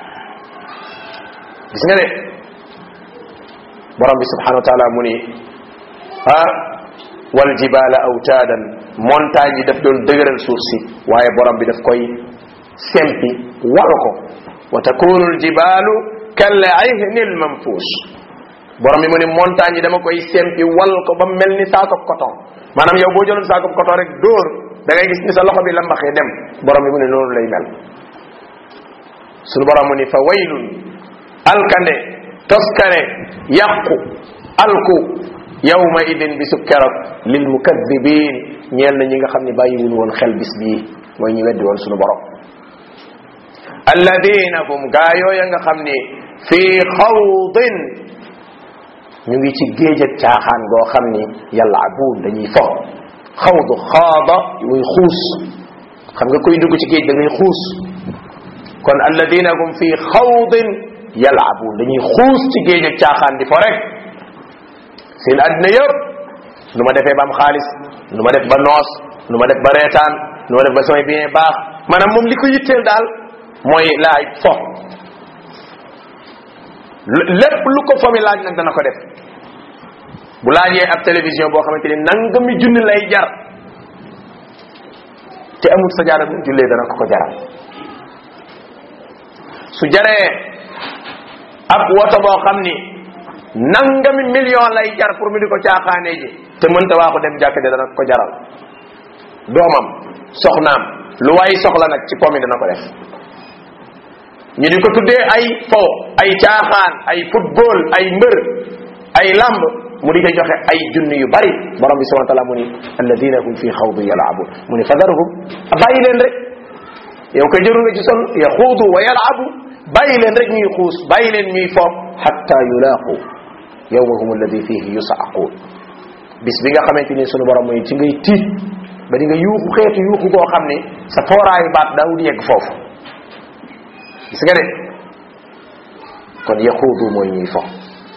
gis nga de borom bi subhanahu wa taala mu ni ah wal jibala awtaadan montagne yi daf doon dëgëral suuf si waaye borom bi daf koy sempi waru ko wa takunu al jibalu kal ayni al manfush borom bi mu ni montagne yi dama koy sempi wal ko ba mel ni saako coton maanaam yow boo jëloon saako coton rek dóor da ngay gis ni sa loxo bi la mbaxee dem borom bi mu ni noonu lay mel sunu borom mu ni fa waylun alkande toskane yàqu alku yawma idin bi su keroog lil mukadibin ñeel na ñi nga xam ne bàyyiwul woon xel bis bii mooy ñu weddi woon sunu borom alladina hum gaa yooya nga xam ni fii xawdin ñu ngi ci géej ak caaxaan goo xam ni yàlla abuun dañuy fo xawdu xaada muy xuus xam nga koy dugg ci géej da ngay xuus kon alladina hum fii xawdin yalabuun dañuy xuus ci géej ak caaxaan di fo rek seen àddina yëpp nu ma defee ba am xaalis nu ma def ba noos nu ma def ba reetaan nu ma def ba samay bien baax maanaam moom li ko yitteel daal mooy laay fo lépp lu ko fomi laaj nag dana ko def bu laajee ab télévision boo xamante ni nangami junni lay jar te amul sa jaara bu jullee dana ko ko jaral su jaree ab woto boo xam ni nangami million lay jar pour mu di ko caaxaanee ji te mënta waaxu dem jàkk de dana ko jaral doomam soxnaam lu waay soxla nag ci pomi dana ko def ñu di ko tuddee ay fo ay caaxaan ay football ay mbër ay lamb mu di ko joxe ay junni yu bari borom bi subhanahu wa ta'ala mu ni alladina hum fi xawdu yal'abun mu ni fadarhum bàyyi leen rek yow koy jëru nga ci son yaxuudu wa yal'abu bàyyi leen rek ñuy xuus bàyyi leen ñuy fo hatta yulaaqu yawmahum alladi fihi yus'aqun bis bi nga xamante ni sunu borom mooy ci ngay tiit ba di nga yuuxu xeetu yuuxu goo xam ne sa tooraayu baat daawul yegg foofu gis nga de kon yaxuudu mooy ñuy fo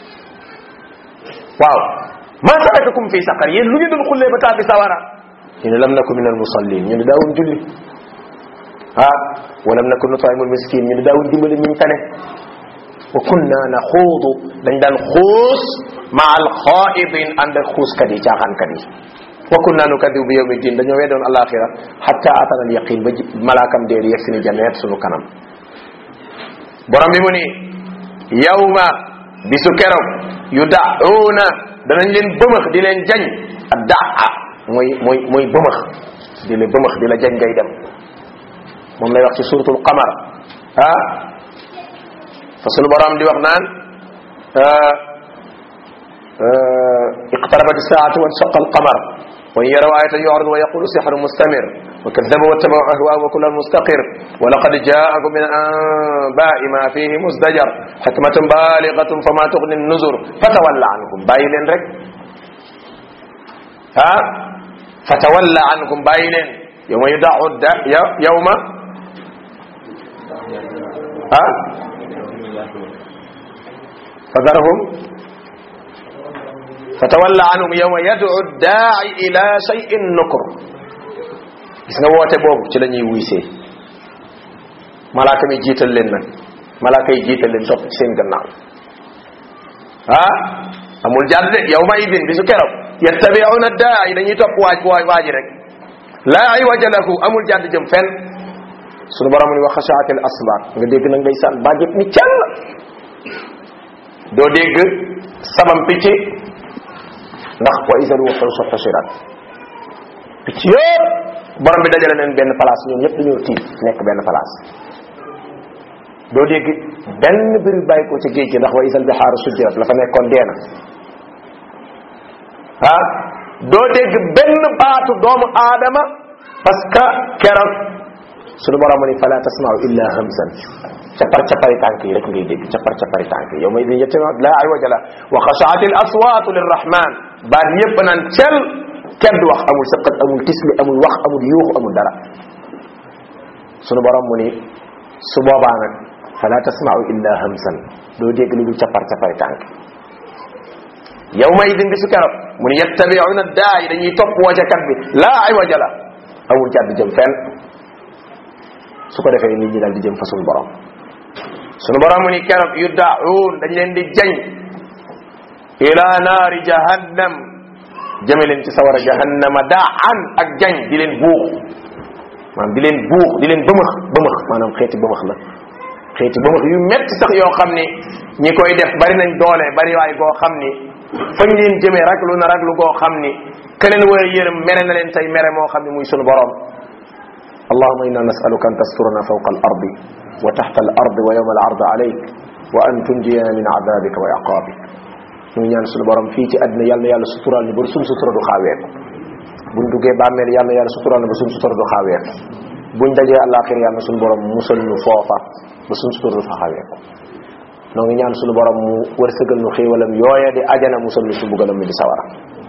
waaw ma salakakum fi saqar yéen lu ñu doon xullee ba tàbbi sawara ñu ne lam naku min al musallin ñu ne daawuñ julli ah wa lam naku nut'imul miskin ñu ne daawuñ dimbali ñu tane wa kunna naxuudu dañ daan xuus ma al xaa'idin ànd ak xuuskat yi caaxaankat yi wa kunna nukadibu bi yawmi din dañoo weddoon alaxira hatta atana al yaqin ba malaakam dee di yegg si ni janeet sunu kanam borom bi mu ni yawma bisu keroog yu da'uuna danañ leen bëmëx di leen jañ a daa mooy mooy mooy bëmëx di la bëmëx di la jañ ngay dem moom lay wax ci suratul qamar ah fa sunu borom di wax naan iqtarabat as-saa'atu wa inshaqa al-qamar wa in yaraw ayatan yu'ridu wa yaqulu sihrun mustamir wa kadhabu wattaba'u ahwaa'ahum wa kullun mustaqir wa laqad jaa'akum min anbaa'i ma fihi muzdajar hikmatun balighatun fama tughni an-nuzur fatawalla anhum bàyyi leen rek ah fatawalla anhum bàyyi leen yawma yuda'u yawma ah fadarhum fatawalla anhum yawma yad'u ad-da'i ila shay'in nukur gis nga woote boobu ci la ñuy wuysee malaaka mi jiital leen nag malaaka yi jiital leen topp ci seen gannaaw ah amul jàdd de yawma idin bisu keroog yattabi'una ad-da'i dañuy topp waaj waaj waaji rek la iwaja lahu amul jàdd jëm fenn sunu borom ni wa khasha'atil aswat nga dégg nag ndeysaan bàjjet ni cell doo dégg sabam picc ndax wa isal wuxuusu xushirat picc yëpp borom bi dajale leen benn place ñoom ñëpp dañoo tiit nekk benn place doo dégg benn biir bàyyi ko ci géej gi ndax wa isal bihaaru sujjirat la fa nekkoon deena ah doo dégg benn baatu doomu aadama parce que keroog sunu borom ni fala tasma'u illa hamsan capar capari tànk yi rek ngay dégg capar capari tànk yi yow may di yette la ay wajala wa khasha'at al aswatu lirrahman baat yépp naan cel kenn du wax amul sëqat amul tisli amul wax amul yuuxu amul dara sunu borom mu ni su boobaa nag fala tasma'u illa hamsan doo dégg lu dul capar capari tànk yawma idin bisu keroog mu ni yattabi'una da'i dañuy topp wajakat bi laa ay wajala awul jàdd jëm fenn su ko defee nit ñi daal di jëm fa sunu borom sunu borom mu ni keroog yud'un dañ leen di jañ ila naari jahannam jëme leen ci sawara jahannama da'an ak jañ di leen buux maanaam di leen buux di leen bëmëx bëmëx maanaam xeeti bëmëx la xeeti bëmëx yu metti sax yoo xam ni ñi koy def bari nañ doole bari waay goo xam ni fañ leen jëmee raglu na raglu goo xam ni keneen war a yërëm mere na leen tey mere moo xam ne muy sunu borom allahumma inna nas'aluka an tasturana fawqa al ardi wa tahta al ardi wa yawma al ardi alayk wa an tunjiyana min adabika wa iqabik ñu ñaan sunu borom fii ci àddina yàlla na yàlla sutural ñu ba suñ sutura du xaaweeku buñ duggee bàmmeel yàlla na yàlla sutural ñu ba suñ sutura du xaaweeku buñ dajee àllaaxir yàlla na sunu borom musal ñu foofa ba suñ sutura du fa xaaweeku noo ngi ñaan sunu borom mu wërsëgal nu xéewalam yooya di ajana musal nu ci mbugalam mi di sawara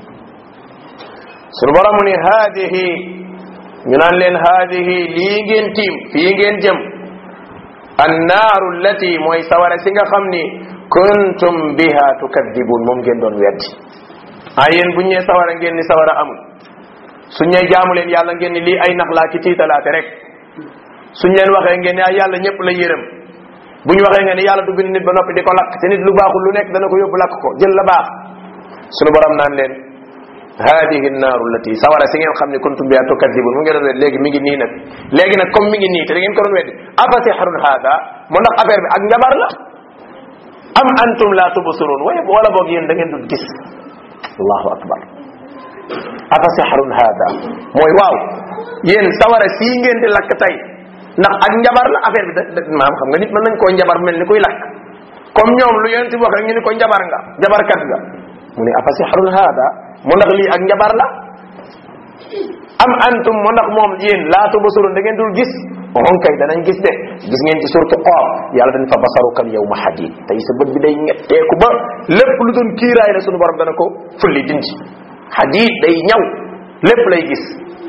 sunu borom mu ni haadihi ñu naan leen haadihi lii ngeen tiim fii ngeen jëm annaaru allati mooy sawara si nga xam ni kuntum biha tukadibun moom ngeen doon weddi ah yéen buñ ñee sawara ngeen ni sawara amul suñ ñee jaamu leen yàlla ngeen ni lii ay nax laa ci tiitalaate rek suñ leen waxee ngeen ni ay yàlla ñëpp la yërëm bu ñu waxee nga ni yàlla du bind nit ba noppi di ko lakk te nit lu baaxul lu nekk dana ko yóbbu lakk ko jël la baax sunu borom naan leen hadihi naaru lati sawara si ngeen xam ne kuntum biha tukadibun mu ngeen doon wedd léegi mi ngi nii nag léegi nag comme mi ngi nii te da ngeen ko doon weddi afa sihrun hada mu ndax affaire bi ak njabar la am antum la tubsirun way wala boog yéen da ngeen dul gis allahu akbar afa sihrun hada mooy waaw yéen sawara sii ngeen di lakk tey ndax ak njabar la affaire bi da maam xam nga nit mën nañ koo njabar mel ni kuy lakk comme ñoom lu yonent bi wax rek ñu ni ko njabar nga njabarkat nga mu ne afa sihrun hada mu ndax lii ak njabar la am antum mu ndax moom yéen laa tubsirun da ngeen dul gis on kay danañ gis de gis ngeen ci surtu Qaaf yàlla dañ fa basarukal yawma hadid tey sa bët bi day ñetteeku ba lépp lu doon kiiraay la sunu borom dana ko fulli dindi hadid day ñaw lépp lay gis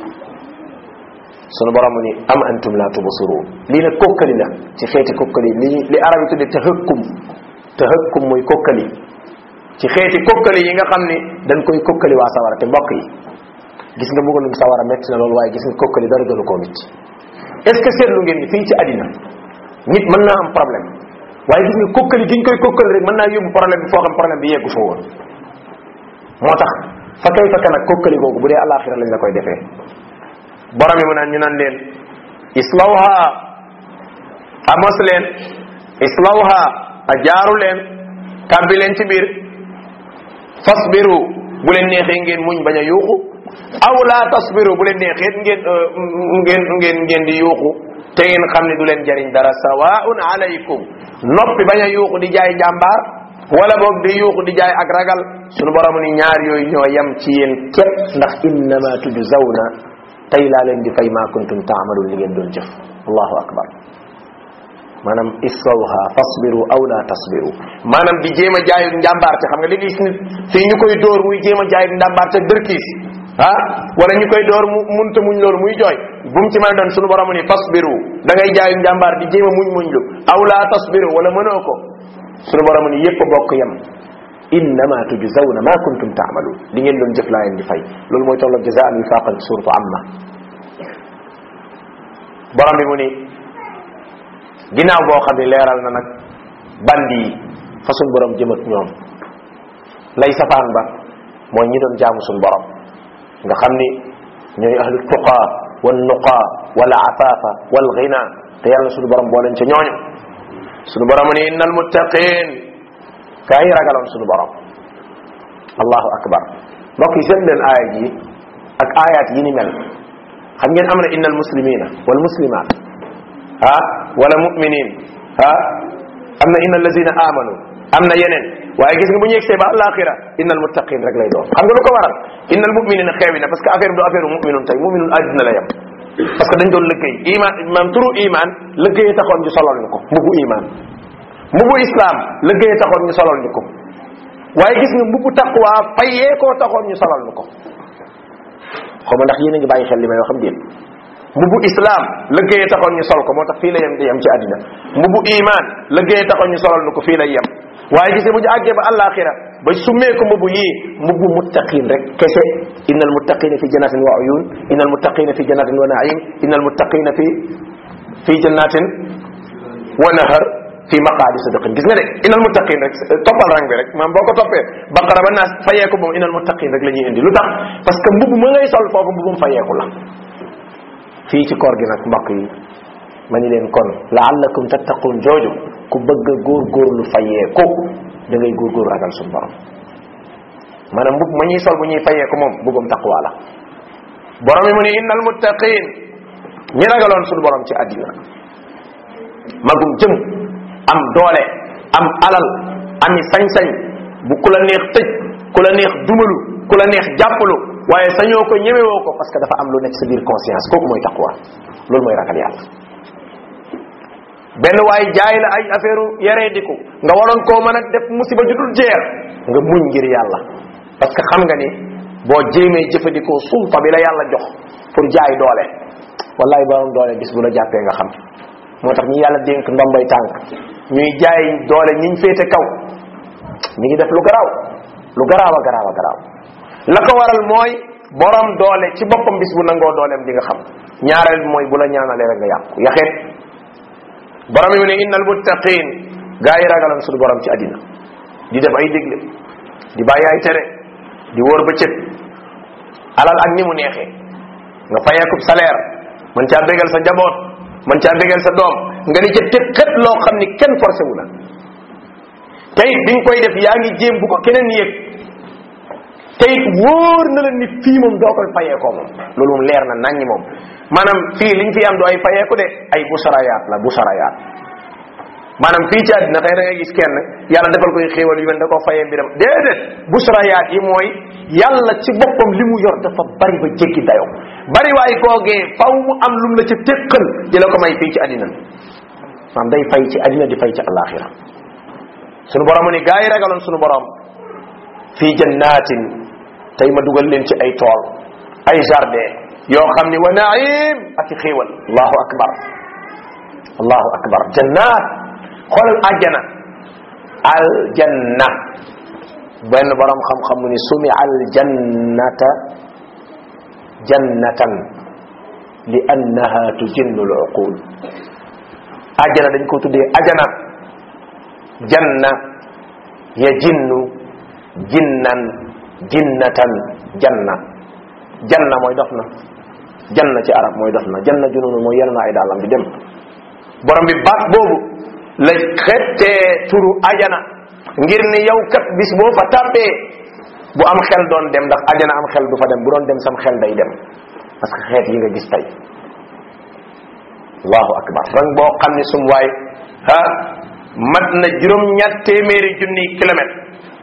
sunu borom ni am antum la tubsirun lii nag kokkali la ci xeeti kokkali li li arab yi tudde tahakkum tahakkum mooy kokkali ci xeeti kokkali yi nga xam ni dañ koy kokkali waa sawara te mbokk yi gis nga mbugalum sawara metti na loolu waaye gis nga kokkali dara gënu koo metti est-ce que seetlu ngeen ni fii ci àddina nit mën naa am problème waaye gis nga kokkali gi ñu koy kokkali rek mën naa yóbbu problème bi foo xam problème bi yeggu fa woon moo tax fa kay fa kan ak kokkali googu bu dee alaxira lañ la koy defee borom yi mu naan ñu naan leen islawha amos leen islawha a jaaru leen kàbbi leen ci biir fasbiru bu leen neexee ngeen muñ bañ a yuuxu aw la tasbiru bu leen neexee ngeen ngeen ngeen ngeen di yuuxu te ngeen xam ne du leen jariñ dara sawaun alaykum noppi bañ a yuuxu di jaay njàmbaar wala boog di yuuxu di jaay ak ragal sunu borom ni ñaar yooyu ñoo yem ci yéen képp ndax innama tujzawna tey laa leen di fay ma kuntum taamaluun li ngeen doon jëf allahu akbar maanaam islawha fasbiru aw la tasbiru maanaam di jéem a jaayu njàmbaar te xam nga léegi nit fii ñu koy dóor muy jéem a jaayu njàmbaar te dërkiis ah wala ñu koy door mu munta muñ loolu muy jooy bu mu ci mën a doon sunu borom ni fasbiru da ngay jaayu njàmbaar di jéem a muñ muñ lu aw la tasbiru wala mënoo ko sunu borom ni yépp bokk yem innama tujzawna ma kuntum ta'malun li ngeen doon jëf laa leen di fay loolu mooy tolloog jazaan wifaaqan ci suratu amma borom bi mu ni ginnaaw boo xam ne leeral na nag bandi yi fa suñ borom jëm ak ñoom lay safaan ba mooy ñi doon jaamu suñ borom nga xam ni ñooy ahlu tuqaa wal nuqaa wal afaafa wal ghina te yàlla suñu borom boo leen ca ñooñu suñu borom ni innal muttaqin kaa yi ragaloon suñu borom allahu akbar mbokk yi seen leen aaya ji ak aayaat yi ni mel xam ngeen am na innal muslimina wal muslimat ah wala muminin ah am na innal lazina amanu am na yeneen waaye gis nga bu ñu yegsee ba alaxira innal muttaqin rek lay doon xam nga lu ko waral innal muminina xeewi na parce que affaire bi du affaire muminun tey muminun àddina la yem parce que dañ doon lëggéey iman maam turu iman lëggéey taxoon ñu solol ñu ko mbubu iman mbubu islam lëggéey taxoon ñu solol ñu ko waaye gis nga mbubu taqwa fayee koo taxoon ñu solol ñu ko xaw ma ndax yéen a ngi bàyyi xel li may wax xam ngeen mbubu islam lëggéey taxoon ñu sol ko moo tax fii la yem di yem ci àddina mbubu iman lëggéey taxoon ñu solol ñu ko fii lay yem waaye gis nga bu ñu àggee ba àllaaxira ba summee ko mbubu yii mbubu muttaqin rek kese innal muttaqina fi jannatin wa uyun innal muttaqina fi jannatin wa na'im innal muttaqina fi fi jannatin wa nahar fi maqaadi sidqin gis nga de innal muttaqin rek toppal rang bi rek maam boo ko toppee baqara ba naas fayeeku moom innal muttaqin rek la ñuy indi lu tax parce que mbubu ma ngay sol foofu mbubum fayeeku la fii ci koor gi nag mbokk yi ma ni leen kon la'allakum tattaqun jooju ku bëgg a góorgóorlu fayeeku da ngay góorgóor ragal suñu borom maanaam mbub ma ñuy sol bu ñuy fayeeku moom mbubum taqwa la borom yi mu ni innal muttaqin ñi ragaloon suñu borom ci àddina magum jëm am doole am alal ami sañ-sañ bu ku la neex tëj ku la neex dumalu ku la neex jàppalu waaye sañoo ko ñemewoo ko parce que dafa am lu nekk sa biir conscience kooku mooy taqwa loolu mooy ragal yàlla benn waaye jaay la ay affaire yaree diku nga waroon koo mën a def musiba ju dul jeex nga muñ ngir yàlla parce que xam nga ni boo jéemee jëfandikoo sulta bi la yàlla jox pour jaay doole wallahi borom doole bis bu la jàppee nga xam moo tax ñi yàlla dénk ndombay tànk ñuy jaay doole ñiñ féete kaw ñi ngi def lu garaaw lu garaaw a garaaw a garaaw la ko waral mooy borom doole ci boppam bis bu nangoo dooleem di nga xam ñaareel bi mooy bu la ñaanalee rek nga yàqu yaxeet borom yi mu ne innal muttaqin gaa yi ragaloon suñu borom ci àddina di def ay digle di bàyyi ay tere di wóor bëccëg alal ak ni mu neexee nga fayeekub salaire man caa bégal sa njaboot man caa bégal sa doom nga ni ca tëkkat loo xam ni kenn forcé wu la te it bi nga koy def yaa ngi jéem bu ko keneen yëg te it wóor na la ni fii moom doo koy fayeekoo moom loolu moom leer na naññi moom maanaam fii liñ fi am du ay fayeeku de ay busarayaat la busarayaat maanaam fii ci àddina xëy da ngay gis kenn yàlla defal koy xéewal yu mel da koo fayee mbiram déedéet busarayaat yi mooy yàlla ci boppam li mu yor dafa bari ba jéggi dayo bari waay googee faw mu am lum la ca téqal di la ko may fii ci àddina maanaam day fay ci àddina di fay ci alaxira sunu borom ni gaa yi ragaloon sunu borom fii jannatin tey ma dugal leen ci ay tool ay jardin yoo xam ni wa naim ak i xéewal allahu akbar allahu akbar jannat xoolal àjjana aljanna benn borom xam-xam mu ni sumi aljannata jannatan li annaha tujinnu al-uqul àjjana dañ ko tuddee ajana janna ya jinnu jinnan jinnatan janna janna mooy dof na janna ci arab mooy dof na janna jununu mooy yal na ay daalam di dem borom bi baat boobu la xettee turu ajana ngir ni yow kat bis boo fa tàbbee bu am xel doon dem ndax ajana am xel du fa dem bu doon dem sam xel day dem parce que xeet yi nga gis tey allahu akbar rang boo xam ni sum waay ah mat na juróom ñaar téeméeri junni kilomètre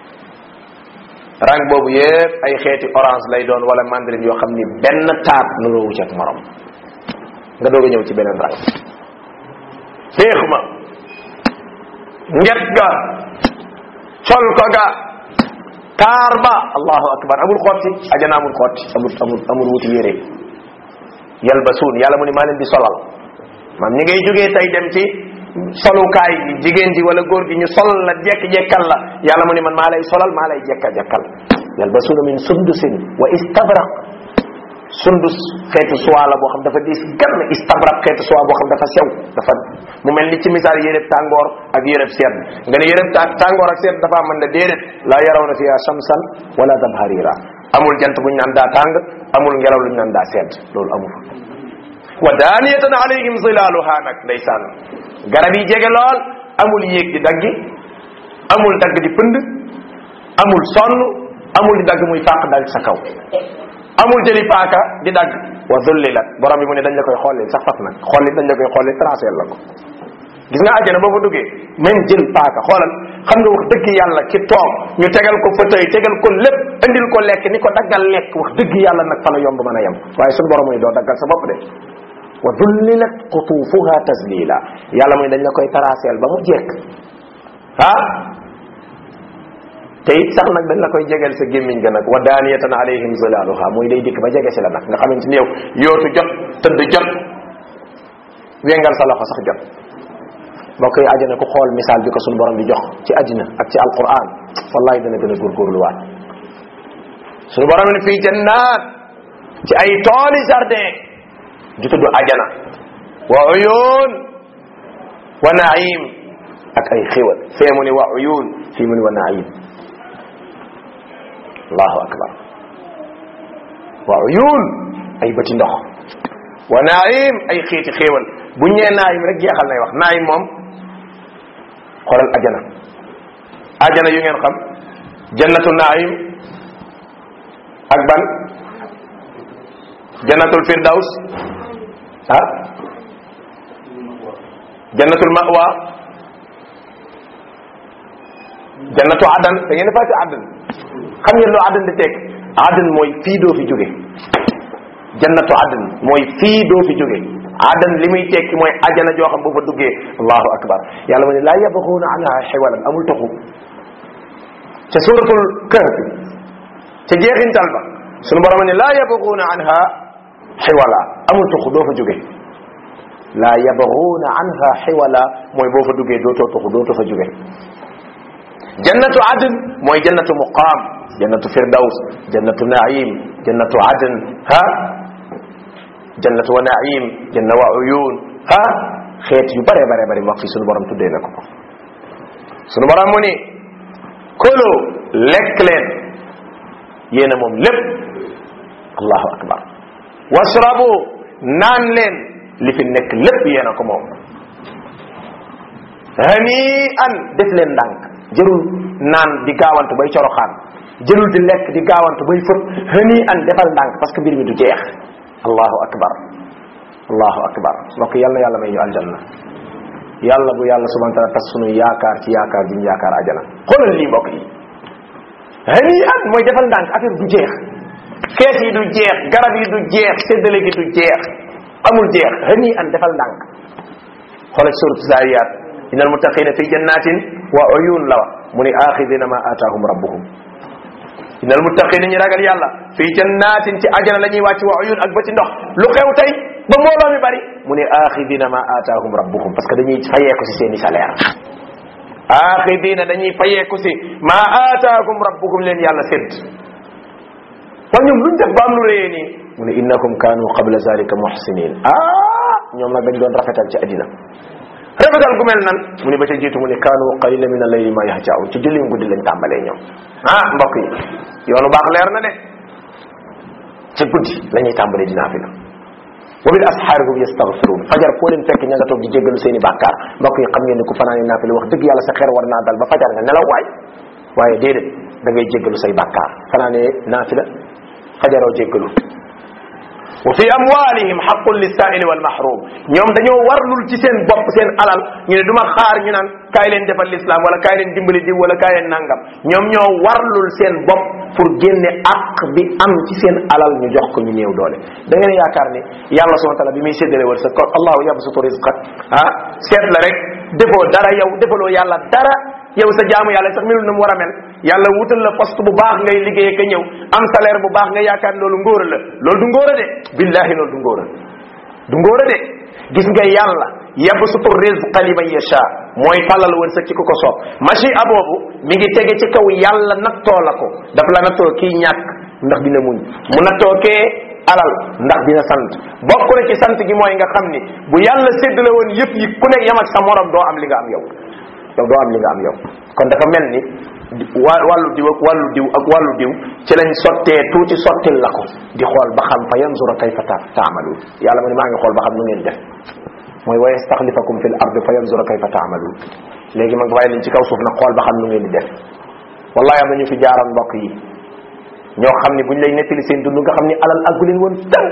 rang boobu yépp ay xeeti orange lay doon wala mandarine yoo xam ni benn taat nuroowu ci ak morom nga doog a ñëw ci beneen rang féex ma nget ga col ko ga taar ba allahu akbar amul xotti ajana amul xotti amul amul amul wuti yére yalbasuun yàlla mu ni maa leen di solal maam ñi ngay jógee tey dem ci solukaay gi jigéen ji wala góor gi ñu sol la jekk-jekkal la yàlla mu ni man maa lay solal maa lay jekka-jekkal yalbasuuna min sundusin wa istabraq sundus xeetu soie la boo xam dafa diis gann istabraq xeetu soie boo xam dafa sew dafa mu mel ni ci misaal yéreb tàngoor ak yéreb seet nga ne yéreb tàngoor ak seet dafa mën na déedéet laa yarawna fiha shamsan wala zamharira amul jant buñ naan daa tàng amul ngelaw luñ naan daa sedd loolu amul wa daaniyatan alayhim zilaluha nag ndeysaan garab yi jege lool amul yéeg di daggi amul dagg di pënd amul sonn amul di dagg muy fàq dal sa kaw amul jëli paaka di dagg wa zullilat borom bi mu ne dañ la koy xoolil sax faf nag xoolil dañ la koy xoolil tracé la ko gis nga àjjana boo fa duggee même jël paaka xoolal xam nga wax dëgg yàlla ci toog ñu tegal ko fauteuil tegal ko lépp andil ko lekk ni ko daggal lekk wax dëgg yàlla nag fa la yomb mën a yem waaye suñu borom mu ne doo daggal sa bopp de wa zullilat qutufuha taslila yàlla muy dañ la koy tracé ba mu jekk ah te it sax nag dañ la koy jegeel sa gémmiñ ga nag wa daaniyatan alayhim zilaluha muy day dikk ba jege si la nag nga xamante ni yow yootu jot tëdd jot wengal sa loxo sax jot mbokk yi àjjana ku xool misaal bi ko sunu borom bi jox ci àddina ak ci alquran wallahi dana gën a góorgóorluwaat sunu borom ne fii jannaat ci ay tooli jardin ju tudd àjjana wa uyun wa naim ak ay xéwal fee mu ni wa uyun fii mu ni wa naim allahu akbar wa uyun ay bëti ndox wa naim ay xeeti xéewal bu ñee naim rek jeexal nay wax naim moom xoolal ajana ajana yu ngeen xam jannatu naim ak ban jannatul firdaws ah jannatul mawa jannatu adan da ngeen fàtte adan xam ngeen loo adan di teg adan mooy fii doo fi jóge jannatu adan mooy fii doo fi jóge adan li muy tekki mooy ajana joo xam bu fa duggee allahu akbar yàlla ma ne laa yabghuuna anha hiwalan amul taxu ca suratul kahf ca jeexintal ba sunu borom ne laa yabghuuna anha hiwala amul taxu doo fa jóge laa yabghuuna anha hiwala mooy boo fa duggee dootoo taxu dootoo fa jóge jannatu adn mooy jannatu muqaam jannatu firdaws jannatu naim jannatu adn ha jannatu wa naim janna wa uyun ha xeet yu bare bare bare wax fi sunu borom tuddee na ko ko sunu borom mu ni kulu lekk leen yéena moom lépp allahu akbar wasrabu naan leen li fi nekk lépp yéena ko moom hani an def leen ndànk jërul naan di gaawantu bay coroxaan jërul di lekk di gaawantu bay fët hani an defal ndànk parce que mbir mi du jeex allahu akbar allahu akbar mbokk yàlla yàlla may ñu aljanna yàlla bu yàlla subhanahu wa ta'ala tas sunu yaakaar ci yaakaar ji ñu yaakaar ajana xoolal lii mbokk yi hani an mooy defal ndànk affaire du jeex kees yi du jeex garab yi du jeex séddale gi du jeex amul jeex hani an defal ndànk xoolal surat zariyat innal muttaqina fi jannatin wa uyun la wax mu ni axidina ma ataahum rabbuhum innal muttaqina ñi ragal yàlla fi jannatin ci ajana la ñuy wàcc wa uyun ak ba ci ndox lu xew tey ba mbooloo mi bari mu ni axidina ma ataahum rabbuhum parce que dañuy fayeeku si seeni salaire axidina dañuy fayeeku si ma ataahum rabbuhum leen yàlla sédd kon ñoom luñ def ba am lu réyee nii mu ne innahum kanu qabla zalika muhsinin ah ñoom nag dañ doon rafetal ci àddina rafetal gu mel nan mu ne ba ca jiitu mu ne kaanu qalila min al-layli ma yahja'un ci julli guddi lañ tàmbalee ñoom ah mbokk yi yoonu baax leer na de ci guddi la ñuy tàmbalee di naafila wa bil ashaari hum yastaghfirun fajar foo leen fekk ña nga toog di jéggalu seen i bàkkaar mbokk yi xam ngeen ne ku fanaane naafila wax dëgg yàlla sa xeer war naa dal ba fajar nga nelaw waay waaye déedéet da ngay jéggalu say bàkkaar fanaane naafila fajaroo jéggalu wa fi amwalihim haqqun lis-sa'ili wal mahrum ñoom dañoo warlul ci seen bopp seen alal ñu ne duma xaar ñu naan kaay leen defal l'islam wala kaay leen dimbali diw wala kaay leen nangam ñoom ñoo warlul seen bopp pour génne àq bi am ci seen alal ñu jox ko ñu néew doole da ngeen yaakaar ni yàlla subhanahu wa ta'ala bi muy séddale wërsëg kon allahu yabsutu rizqa ah seet la rek defoo dara yow defaloo yàlla dara yow sa jaamu yàlla sax melul na mu war a mel yàlla wutal la poste bu baax ngay liggéey ka ñëw am salaire bu baax nga yaakaar loolu ngóora la loolu du ngóora de billahi loolu du ngóora du ngóora de gis nga yàlla yabsutu rizqa liman yasha mooy tàllal wërsëg ci ku ko soob machi a boobu mi ngi tege ci kaw yàlla nattoo la ko dafa la nattoo kii ñàkk ndax dina muñ mu nattoo kee alal ndax dina sant bokk na ci sant gi mooy nga xam ni bu yàlla séddale woon yëpp yi ku nekk yam ak sa morom doo am li nga am yow yow doo am li nga am yow kon dafa mel ni wa wàllu diw ak wàllu diw ak wàllu diw ci lañ sottee tuuti sottil la ko di xool ba xam fa yanzura kayfa taamaluun yàlla ma ne maa ngi xool ba xam nu ngeen def mooy wa yastaxlifakum fil ardi fa yanzura kayfa taamaluun léegi ma bàyyi leen ci kaw suuf nag xool ba xam nu ngeen di def wallahi am na ñu fi jaaroon mbokk yi ñoo xam ni buñ lay nettali seen dund nga xam ni alal aggu leen woon taw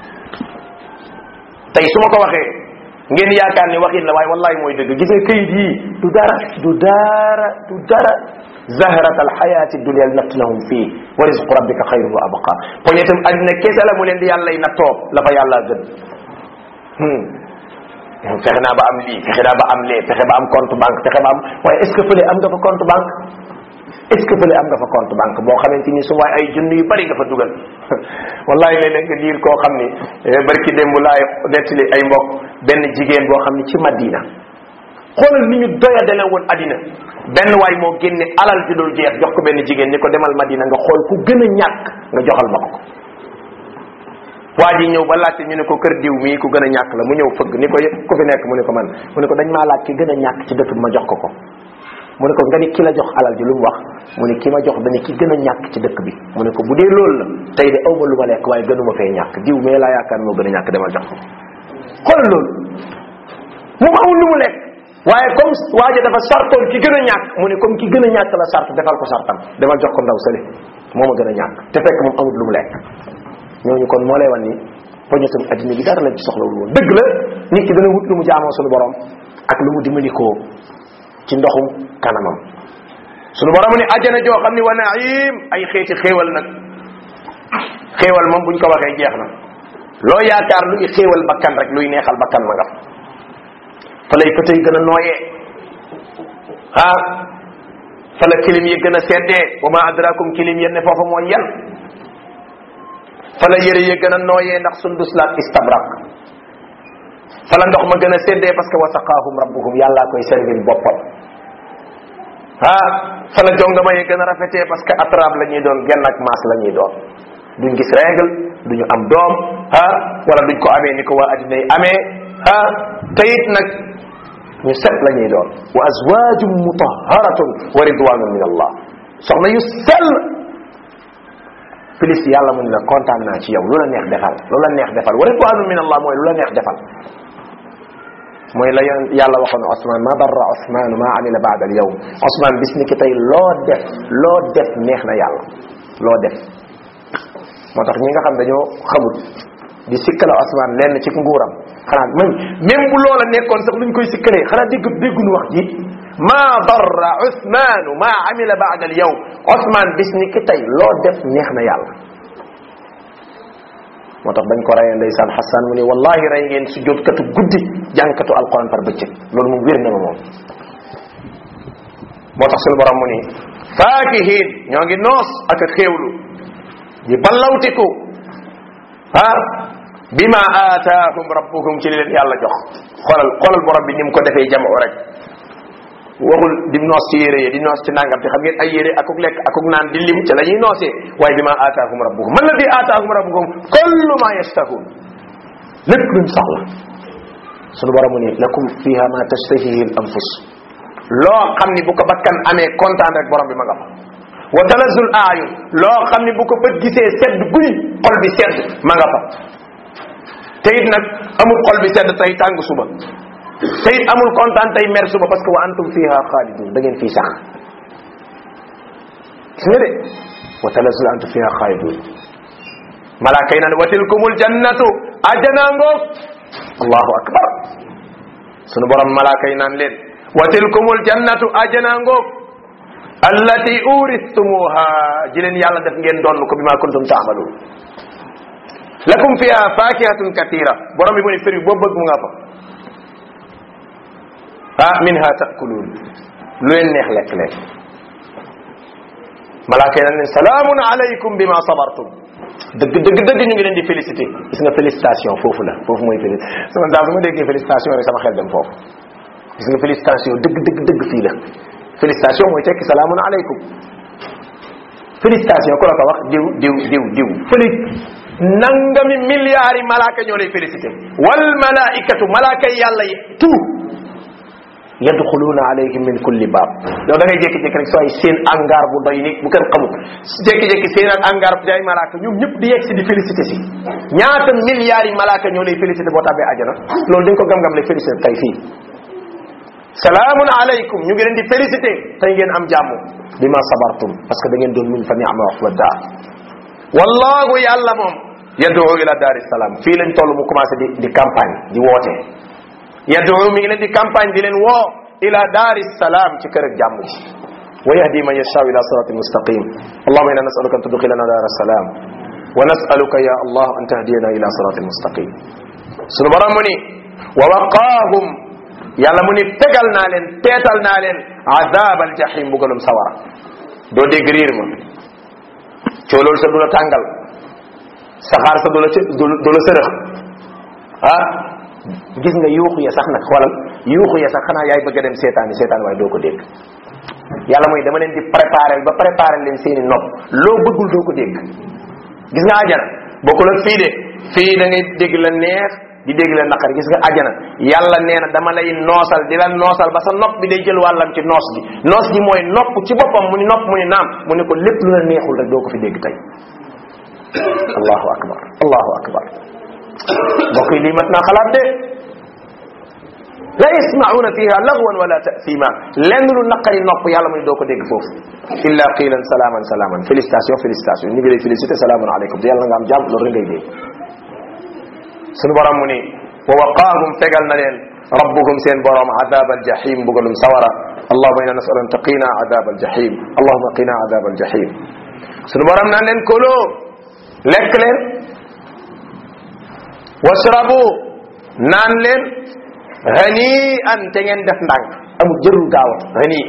tey su ma ko waxee ngeen yaakaar ni waxin la waaye wallahi mooy dëgg gis nga këyit yii du dara du dara du dara zahrat alxayati dunia naftinahum fii wa rizqu rabbika xayrun wa abqa poñetam addina kese la mu leen di yàlla yi nattoo la fa yàlla gën fexe naa ba am lii fexe naa ba am lee fexe ba am compte banque fexe ba am waaye est ce que fële am nga fa compte banque est ce que fële am nga fa compte banque boo xamante ni su waaye ay junni yu bari nga fa dugal wallahi léeg-léeg nga liir koo xam ni barki démb laay nettali ay mbokk benn jigéen boo xam ni ci Madina xoolal ni ñu doya dale woon addina benn waay moo génne alal ji dul jeex jox ko benn jigéen ni ko demal Madina nga xool ku gën a ñàkk nga joxal ma ko waa ji ñëw ba laajte ñu ne ko kër diw mii ku gën a ñàkk la mu ñëw fëgg ni ko yëpp ku fi nekk mu ne ko man mu ne ko dañ maa laaj ki gën a ñàkk ci dëkk bi ma jox ko ko mu ne ko nga ni ki la jox alal ji lu mu wax mu ne ki ma jox dani ki gën a ñàkk ci dëkk bi mu ne ko bu dee loolu la tey de awma lu ma lekk waaye gënuma fee ñàkk diw mais laa yaakaar moo gën a ñàkk demal jox ko xoolal loolu moom amul lu mu lekk waaye comme waa ji dafa sartoon ki gën a ñàkk mu ne comme ki gën a ñàkk la sart defal ko sartam demal jox ko ndaw sële moo ma gën a ñàkk te fekk moom amul lu mu lekk ñooñu kon moo lay wan ni poñetum addina bi dara lañ ci soxlawul woon dëgg la nit ki dana wut lu mu jaamoo suñu borom ak lu mu dimbalikoo ci ndoxum kanamam suñu borom ni ajjana joo xam ni wa naim ay xeeti xéewal nag xéewal moom buñ ko waxee jeex na loo yaakaar luy xéewal bakkan rek luy neexal bakkan ma nga fa lay fa tey gën a nooyee ah fa la kilim yi gën a seddee wa ma adrakum kilim yéen ne foofa mooy yan fa la yëre yi gën a nooyee ndax sundus la istabrak fa la ndox ma gën a seddee parce que wasaqaahum rabbuhum yàllaa koy servir boppam ah fa la jongama yi gën a rafetee parce que atrab la ñuy doon genn ak maas la ñuy doon duñ gis règle duñu am doom ah wala duñ ko amee ni ko waa addina yi amee ah te it nag ñu set la ñuy doon wa azwajum mutahharatun wa ridwanun min allah soxna yu sell plus yàlla mu ne la kontaan naa ci yow lu la neex defal lu la neex defal wa ridwanun min allah mooy lu la neex defal mooy la yàlla waxoon Ousmane ma darra Ousmane ma amila baada al yawm Ousmane bis ni ki tey loo def loo def neex na yàlla loo def moo tax ñi nga xam dañoo xamul di sikkala Ousmane lenn ci nguuram xanaa même même bu loola nekkoon sax luñ koy sikkalee xanaa dégg dégguñu wax ji ma darra Ousmane ma amila baada al yawm Ousmane bis ni ki tey loo def neex na yàlla moo tax dañ ko reyee ndeysaan Hassan mu ne wallahi rey ngeen sujjóot katu guddi jàngkatu alquran par bëccëg loolu moom wér na ma moom moo tax suñu borom mu ni faakihiin ñoo ngi noos ak a xéewlu di ballawtiku ah bima aataahum rabbuhum ci li leen yàlla jox xoolal xoolal borom bi ni mu ko defee jamoo rek waxul di noos ci yére yi di noos ci nangam te xam ngeen ay yére akuk lekk akuk naan di lim ci la ñuy noosee waaye bima aataahum rabbuhum man ladi aataahum rabbuhum kullu ma yastahun lépp luñ soxla sunu borom mu ni lakum fiha ma tashtahihi al anfus loo xam ni bu ko bakkan amee kontaan rek borom bi ma nga fa wa talazul aayun loo xam ni bu ko bët gisee sedd guy xol bi sedd ma nga fa te it nag amul xol bi sedd tey tàng suba te it amul kontaan tey mer suba parce que wa antum fiha xaalidun da ngeen fii sax gis nga de wa talazul antum fiha xaalidun malaaka yi naan wa tilkumul jannatu ajana ngoog allahu akbar sunu borom malaaka yi naan leen wa tilkumul jannatu ajana ngoog allati uristumuha ji leen yàlla def ngeen doon ko bima kuntum taamaluun lakum fiha fakihatun katira borom bi mu ne firi boo bëgg mu nga fa ah minha taakuluun lu leen neex lekk leen malaaka yi naan leen salaamun alaykum bima sabartum dëgg dëgg dëgg ñu ngi leen di félicité gis nga félicitation foofu la foofu mooy félicité sama daal su ma déggee félicitation rek sama xel dem foofu gis nga félicitation dëgg dëgg dëgg fii la félicitation mooy tekki salaamun aleykum félicitation ku la ko wax diw diw diw diw fëli nangami milliards yi malaaka ñoo lay félicité wal malaikatu malaaka yi yàlla yi tout yadxuluuna alayhim min kulli baab yow da ngay jékki-jékki rek sooy seen angaar bu doy ni bu kenn xamul jékki-jékki seen ak angaar bu day malaaka ñoom ñëpp di yegg si di félicité si ñaata milliards yi malaaka ñoo lay félicité boo tàbbee àjjana loolu dañ ko gam-gam lay félicité tey fii salaamun alaykum ñu ngi leen di félicité tey ngeen am jàmm bima sabartum parce que da ngeen doon muñ fa ni'ma uqba daar wallahu yàlla moom yad'u ila daari salaam fii lañ toll mu commencé di di campagne di woote yad'u mi ngi leen di campagne di leen woo ila daari salaam ci kër ak jàmm ji wa yahdi man yashaa ila siratin mustaqim allahumma inna nas'aluka an tudkhilana daara salaam wa nas'aluka ya allah an tahdiyana ila siratin mustaqim sunu borom mu ni wa waqaahum yàlla mu ni tegal naa leen teetal naa leen azab al jahim mbugalum sawara doo dégg riir ma coolool sa du la tàngal saxaar sa du la du la sërëx ah gis nga yuuxu ya sax nag xoolal yuuxu ya sax xanaa yaay bëgg a dem seetaani seetaan waaye doo ko dégg yàlla mooy dama leen di préparer ba préparer leen seeni nopp loo bëggul doo ko dégg gis nga ajana bokkul ak fii de fii da ngay dégg la neex di dégg la naqari gis nga ajana yàlla nee na dama lay noosal di la noosal ba sa nopp bi day jël wàllam ci noos gi noos gi mooy nopp ci boppam mu ni nopp mu ni naam mu ne ko lépp lu la neexul rek doo ko fi dégg tey allahu akbar allahu akbar mbokk yi lii mat naa xalaat de la yasmauna fiha lagwan wala ta'thima lenn lu naqari nopp yàlla mu ne doo ko dégg foofu illa qilan salaman salaman félicitation félicitation ñu ngi lay félicité salaamun aleykum te yàlla nga am jàmm loolu rek ngay dégg sunu borom mu ni wa waqaahum fegal na leen rabbuhum seen borom adab aljahim bugalum sawara allahuma inna nasalu an taqina adab aljahim allahuma qina adab aljahim sunu borom naan leen kolo lekk leen washrabu naan leen hani an te ngeen def ndànk amul jërul gaaw hani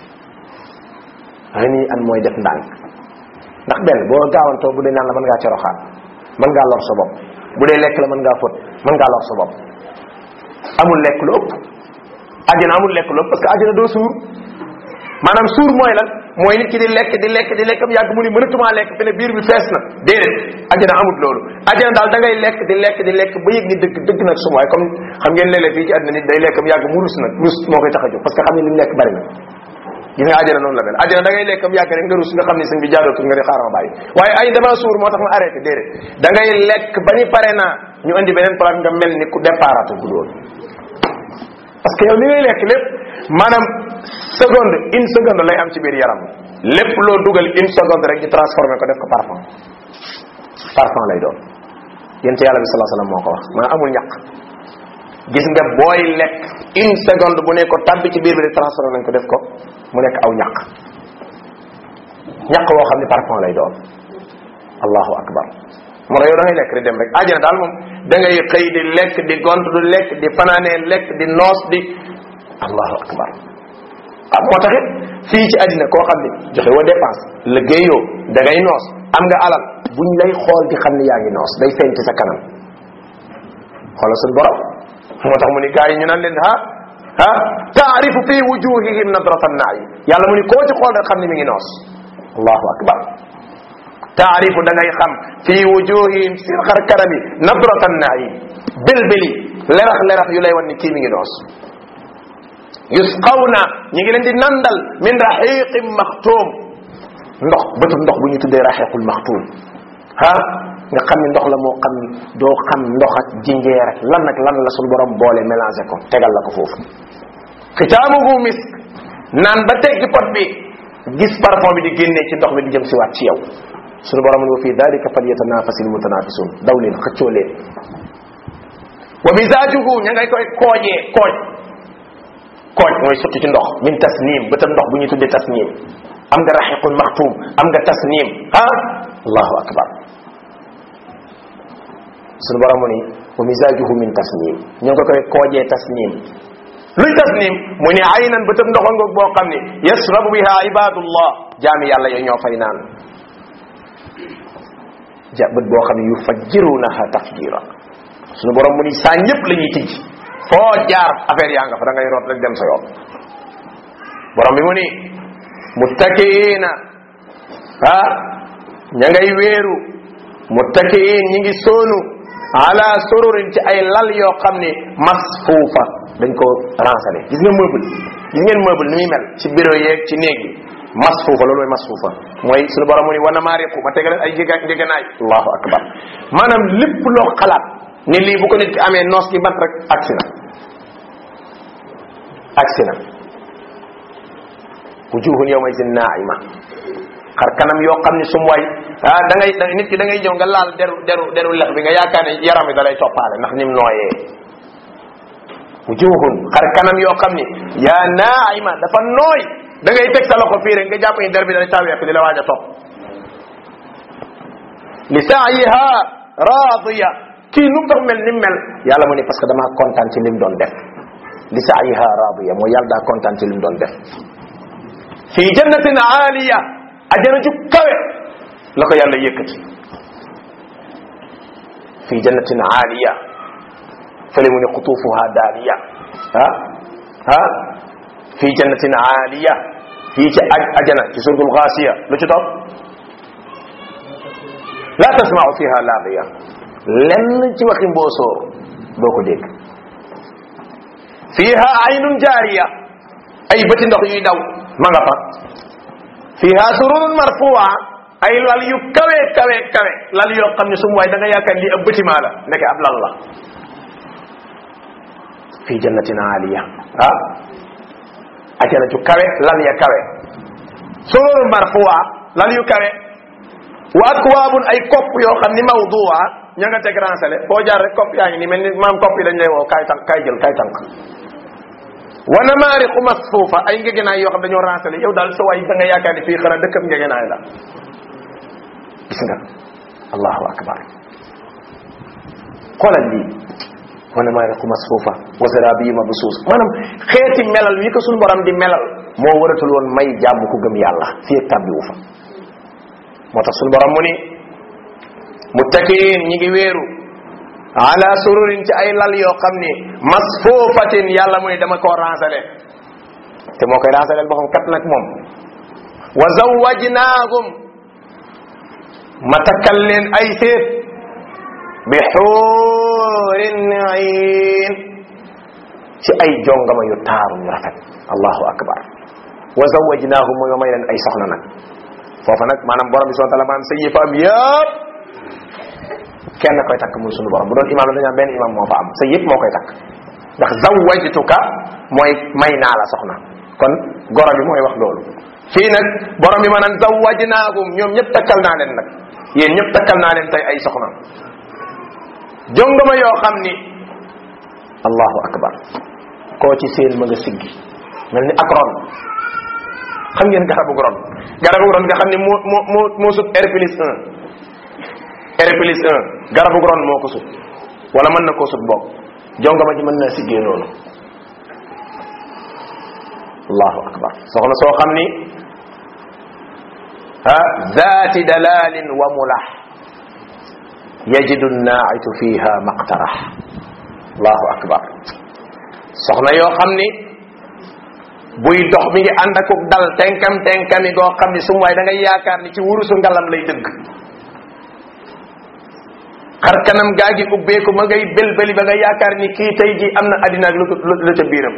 hani an mooy def ndànk ndax benn boo gaawantoo bu dee naan la mën ngaa coroxaan mën ngaa lor sa bopp bu dee lekk la mën ngaa fóot mën ngaa lor sa bopp amul lekk lu ëpp àjjana amul lekk lu ëpp parce que àjjana doo suur maanaam suur mooy lan mooy nit ki di lekk di lekk di lekk am yàgg mu ni mënatumaa lekk fi ne biir bi fees na déedéet àjjana amul loolu àjjana daal da ngay lekk di lekk di lekk ba yëg ni dëgg dëgg nag sum waaye comme xam ngeen léeg-léeg fii ci àddina nit day lekk am yàgg mu rus nag rus moo koy tax a jóg parce que xam ne li mu lekk bari na gis nga àjjana noonu la mel àjjana da ngay lekk am yàgg rek nga rus nga xam ne sëñ bi jaadootul nga di xaaral ma bàyyi waaye ay dama suur moo tax ma arrêté déedéet da ngay lekk ba ni pare naa ñu indi beneen plat nga mel ni ku déparatu bu loolu parce que yow li ngay lekk lépp maanaam seconde une seconde lay am ci biir yaram lépp loo dugal une seconde rek di transformé ko def ko parfum parfum lay doon yonent yàlla bi sallallahu alayhi wasallam moo ko wax maa amul ñaq gis nga booy lekk une seconde bu ne ko tabbi ci biir bi di transformé nañ ko def ko mu nekk aw ñaq ñaq woo xam ne parfum lay doon allahu akbar moo tax yow da ngay lekk di dem rek àjjana daal moom da ngay xëy di lekk di gont du lekk di fanaanee lekk di noos di allahu akbar ah moo taxit fii ci àddina koo xam ne joxe woo dépense liggéeyoo da ngay noos am nga alal buñ lay xool di xam ne yaa ngi noos day feeñ ci sa kanam xoolal suñu borom moo tax mu ni gars yi ñu naan leen ah ah taarifu fi wujuhihim nadrata naim yàlla mu ni koo ci xool rek xam ne mi ngi noos allahu akbar taarifu da ngay xam fi wujuhihim si xar kanam yi nadrata naim bilbili lerax lerax yu lay wan ni kii mi ngi noos yusqawna ñi ngi leen di nandal min rahiqin maxtuum ndox bëtu ndox bu ñu tuddee rahiqul maxtuum ah nga xam ni ndox la moo xam ni doo xam ndox ak jinjeer ak lan ak lan la suñu borom boole mélangé ko tegal la ko foofu xitaamuhu misk naan ba teggi pot bi gis parfum bi di génnee ci ndox bi di jëm si waat ci yow suñu borom wa fi dalika falyatanafasil mutanafisun daw leen xëccoo leen wa misaajuhu ña ngay koy koojee kooj kooj mooy sotti ci ndox min tasnim bëtam ndox bu ñuy tuddee tasnim am nga raxiqul maxtuum am nga tasnim ah allahu akbar sunu borom mu ni wa misaajuhu min tasnim ñoo ngi koy koojee tasnim luy tasnim mu ni aynan bëtam ndox ngoog boo xam ni yasrabu biha ibadullah jaami yàlla yooyu ñoo fay naan ja bët boo xam ne yufajjirunaha tafjira sunu borom mu ni saa ñëpp la ñuy tijj foo jaar affaire yaa nga fa da ngay root rek dem sa yoon borom bi mu ni muttakiina ah ña ngay wéeru muttakiin ñi ngi soonu ala sururin ci ay lal yoo xam ne masfuufa dañ ko ransale gis nga meuble gis ngeen meuble ni muy mel ci bureau yeeg ci néeg yi masfuufa loolu mooy masfuufa mooy suñu borom mu ni wana maariqu ma tegal ay jega njeganaay allahu akbar maanaam lépp loo xalaat ni lii bu ko nit ki amee noos gi mat rek agsi na agsi na wujuhun yawma idin naa'ima xar kanam yoo xam ne sum waay ah da ngay nit ki da ngay ñëw nga laal deru deru deru lex bi nga yaakaar ne yaram bi da lay toppaale ndax nim nooyee wujuhun xar kanam yoo xam ne yaa naa'ima dafa nooy da ngay teg sa loxo fii rek nga jàpp ni der bi da lay taaweeku di la waaj a topp li sa'yiha raadiya kii nu mu tax mel ni mel yàlla mu ne parce que damaa kontaan ci lim doon def li sa'yiha raadiya mooy yàlla daa kontaan ci lim doon def fii jannatin aaliya ajana ju kawe la ko yàlla yëkkati fii jannatin aaliya fële mu ne qutuufuha daaniya ah ah fii jannatin aaliya fii ci ajana ci suratul Ghaasiya lu ci topp la tasma'u fiha laagiya lenn ci waxi mboosóor doo ko dégg fiha aynun jaariya ay bëti ndox yuy daw ma nga fa fiha sururun marfu'a ay lal yu kawe kawe kawe lal yoo xam ne sum waay da nga yaakaar lii ab bâtiment la nekk ab lal la fii jannatin aaliya ah ajana ju kawe lal ya kawe sururun marfu'a lal yu kawe wa akwaabun ay kopp yoo xam ni mawdu'a ña nga teg ransale foo jaar rek kopp yaa ngi ni mel ni maam kopp yi dañ lay woo kaay tànk kaay jël kaay tànk wa namaariqu masfuufa ay ngegenaay yoo xam dañoo ransale yow daal sa waay da nga yaakaar ni fii xanaa dëkkam ngegenaay la gis nga allahu akbar xoolal lii wa namaariqu masfuufa wa zaraabiyu mabsuus maanaam xeeti melal wi ko suñu borom di melal moo waratul woon may jàmm ku gëm yàlla fii ak tàbbiwu fa moo tax suñu borom mu ni muttakiin ñi ngi wéeru ala sururin ci ay lal yoo xam ni masfuufatin yàlla mu ni dama koo ransale te moo koy ransaleel boppam kat nag moom wa zawwajnaahum ma takkal leen ay séet bi xuurin ayn ci ay jongama yu taaru ñu rafet allahu akbar wa zawwajnaahum mooy may leen ay soxna nag foofa nag maanaam borom bi subhanahu wa ta'ala maanaam sa yëfaam yëpp kenn koy takk muy sunu borom bu doon imaam la dañu am benn imaam moo fa am sa yëpp moo koy takk ndax zawwajtuka mooy may naa la soxna kon goro bi mooy wax loolu fii nag borom bi maanaam zawwajnaahum ñoom ñëpp takkal naa leen nag yéen ñëpp takkal naa leen tey ay soxna jongama yoo xam ni allahu akbar koo ci seen ma nga siggi mel ni ak ron xam ngeen garabu ron garabu ron nga xam ni moo moo moo moo sut R plus un R plus un garabu ron moo ko sut wala mën na koo sut boog jongama ji mën naa siggee noonu allahu akbar soxna soo xam ni ah zaati dalalin wa mulah yajidu naa'itu fiha maqtarah allahu akbar soxna yoo xam ni buy dox mi ngi ànd akuk dal tenkam tenkami goo xam ni sum waay da ngay yaakaar ni ci wurusu ngalam lay dëgg xar kanam gaa gi ubbeeku ma ngay belbeli ba nga yaakaar ni kii tey ji am na addina ak lu lu ca biiram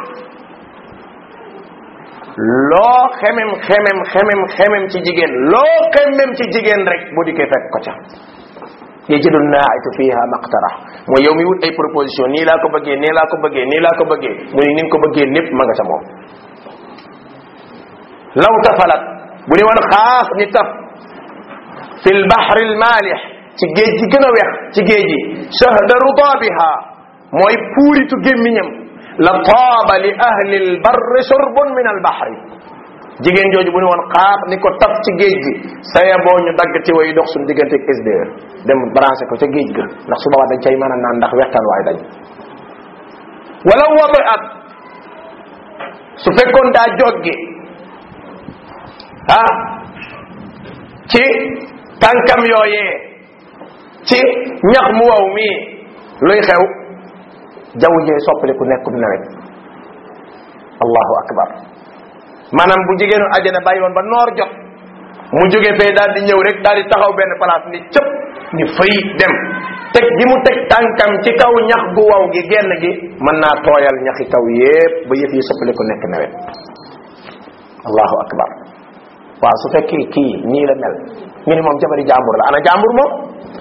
loo xemem xemem xemem xemem ci jigéen loo xemem ci jigéen rek boo dikkee fekk ko ca yajidu naa'itu fiha maqtarah mooy yow mi wut ay proposition nii laa ko bëggee nii laa ko bëggee nii laa ko bëggee mu ni ni nga ko bëggee lépp ma nga ca moom law tafalat bu ni woon xaas ni taf fi l bahri l maalih ci géej gi gën a wex ci géej gi shahda rutaabiha mooy puuritu gémmiñam la taaba li ahli l barri shurbun min al bahri jigéen jooju bu ni woon xaas ni ko taf ci géej gi saya boo ñu dagg ci way dox suñu diggante ak S D R dem branché ko ca géej ga ndax su boobaa dañ cay mën a naan ndax wextaan waay dañ wala waba at su fekkoon daa joggi ah ci tànkam yooyee ci ñax mu waw mii luy xew jaww jee soppaliku nekkub nawet allahu akbar maanaam bu jigéenu àjjana bàyyi woon ba noor jot mu jóge fee daal di ñëw rek daal di taxaw benn place ni cëpp ni fay dem teg gi mu teg tànkam ci kaw ñax gu waw gi genn gi mën naa tooyal ñaxi kaw yépp ba yëf yi soppali ko nekk nawet allahu akbar waaw su fekkee kii nii la mel ñu ni moom jabari jàmbur la ana jàmbur moom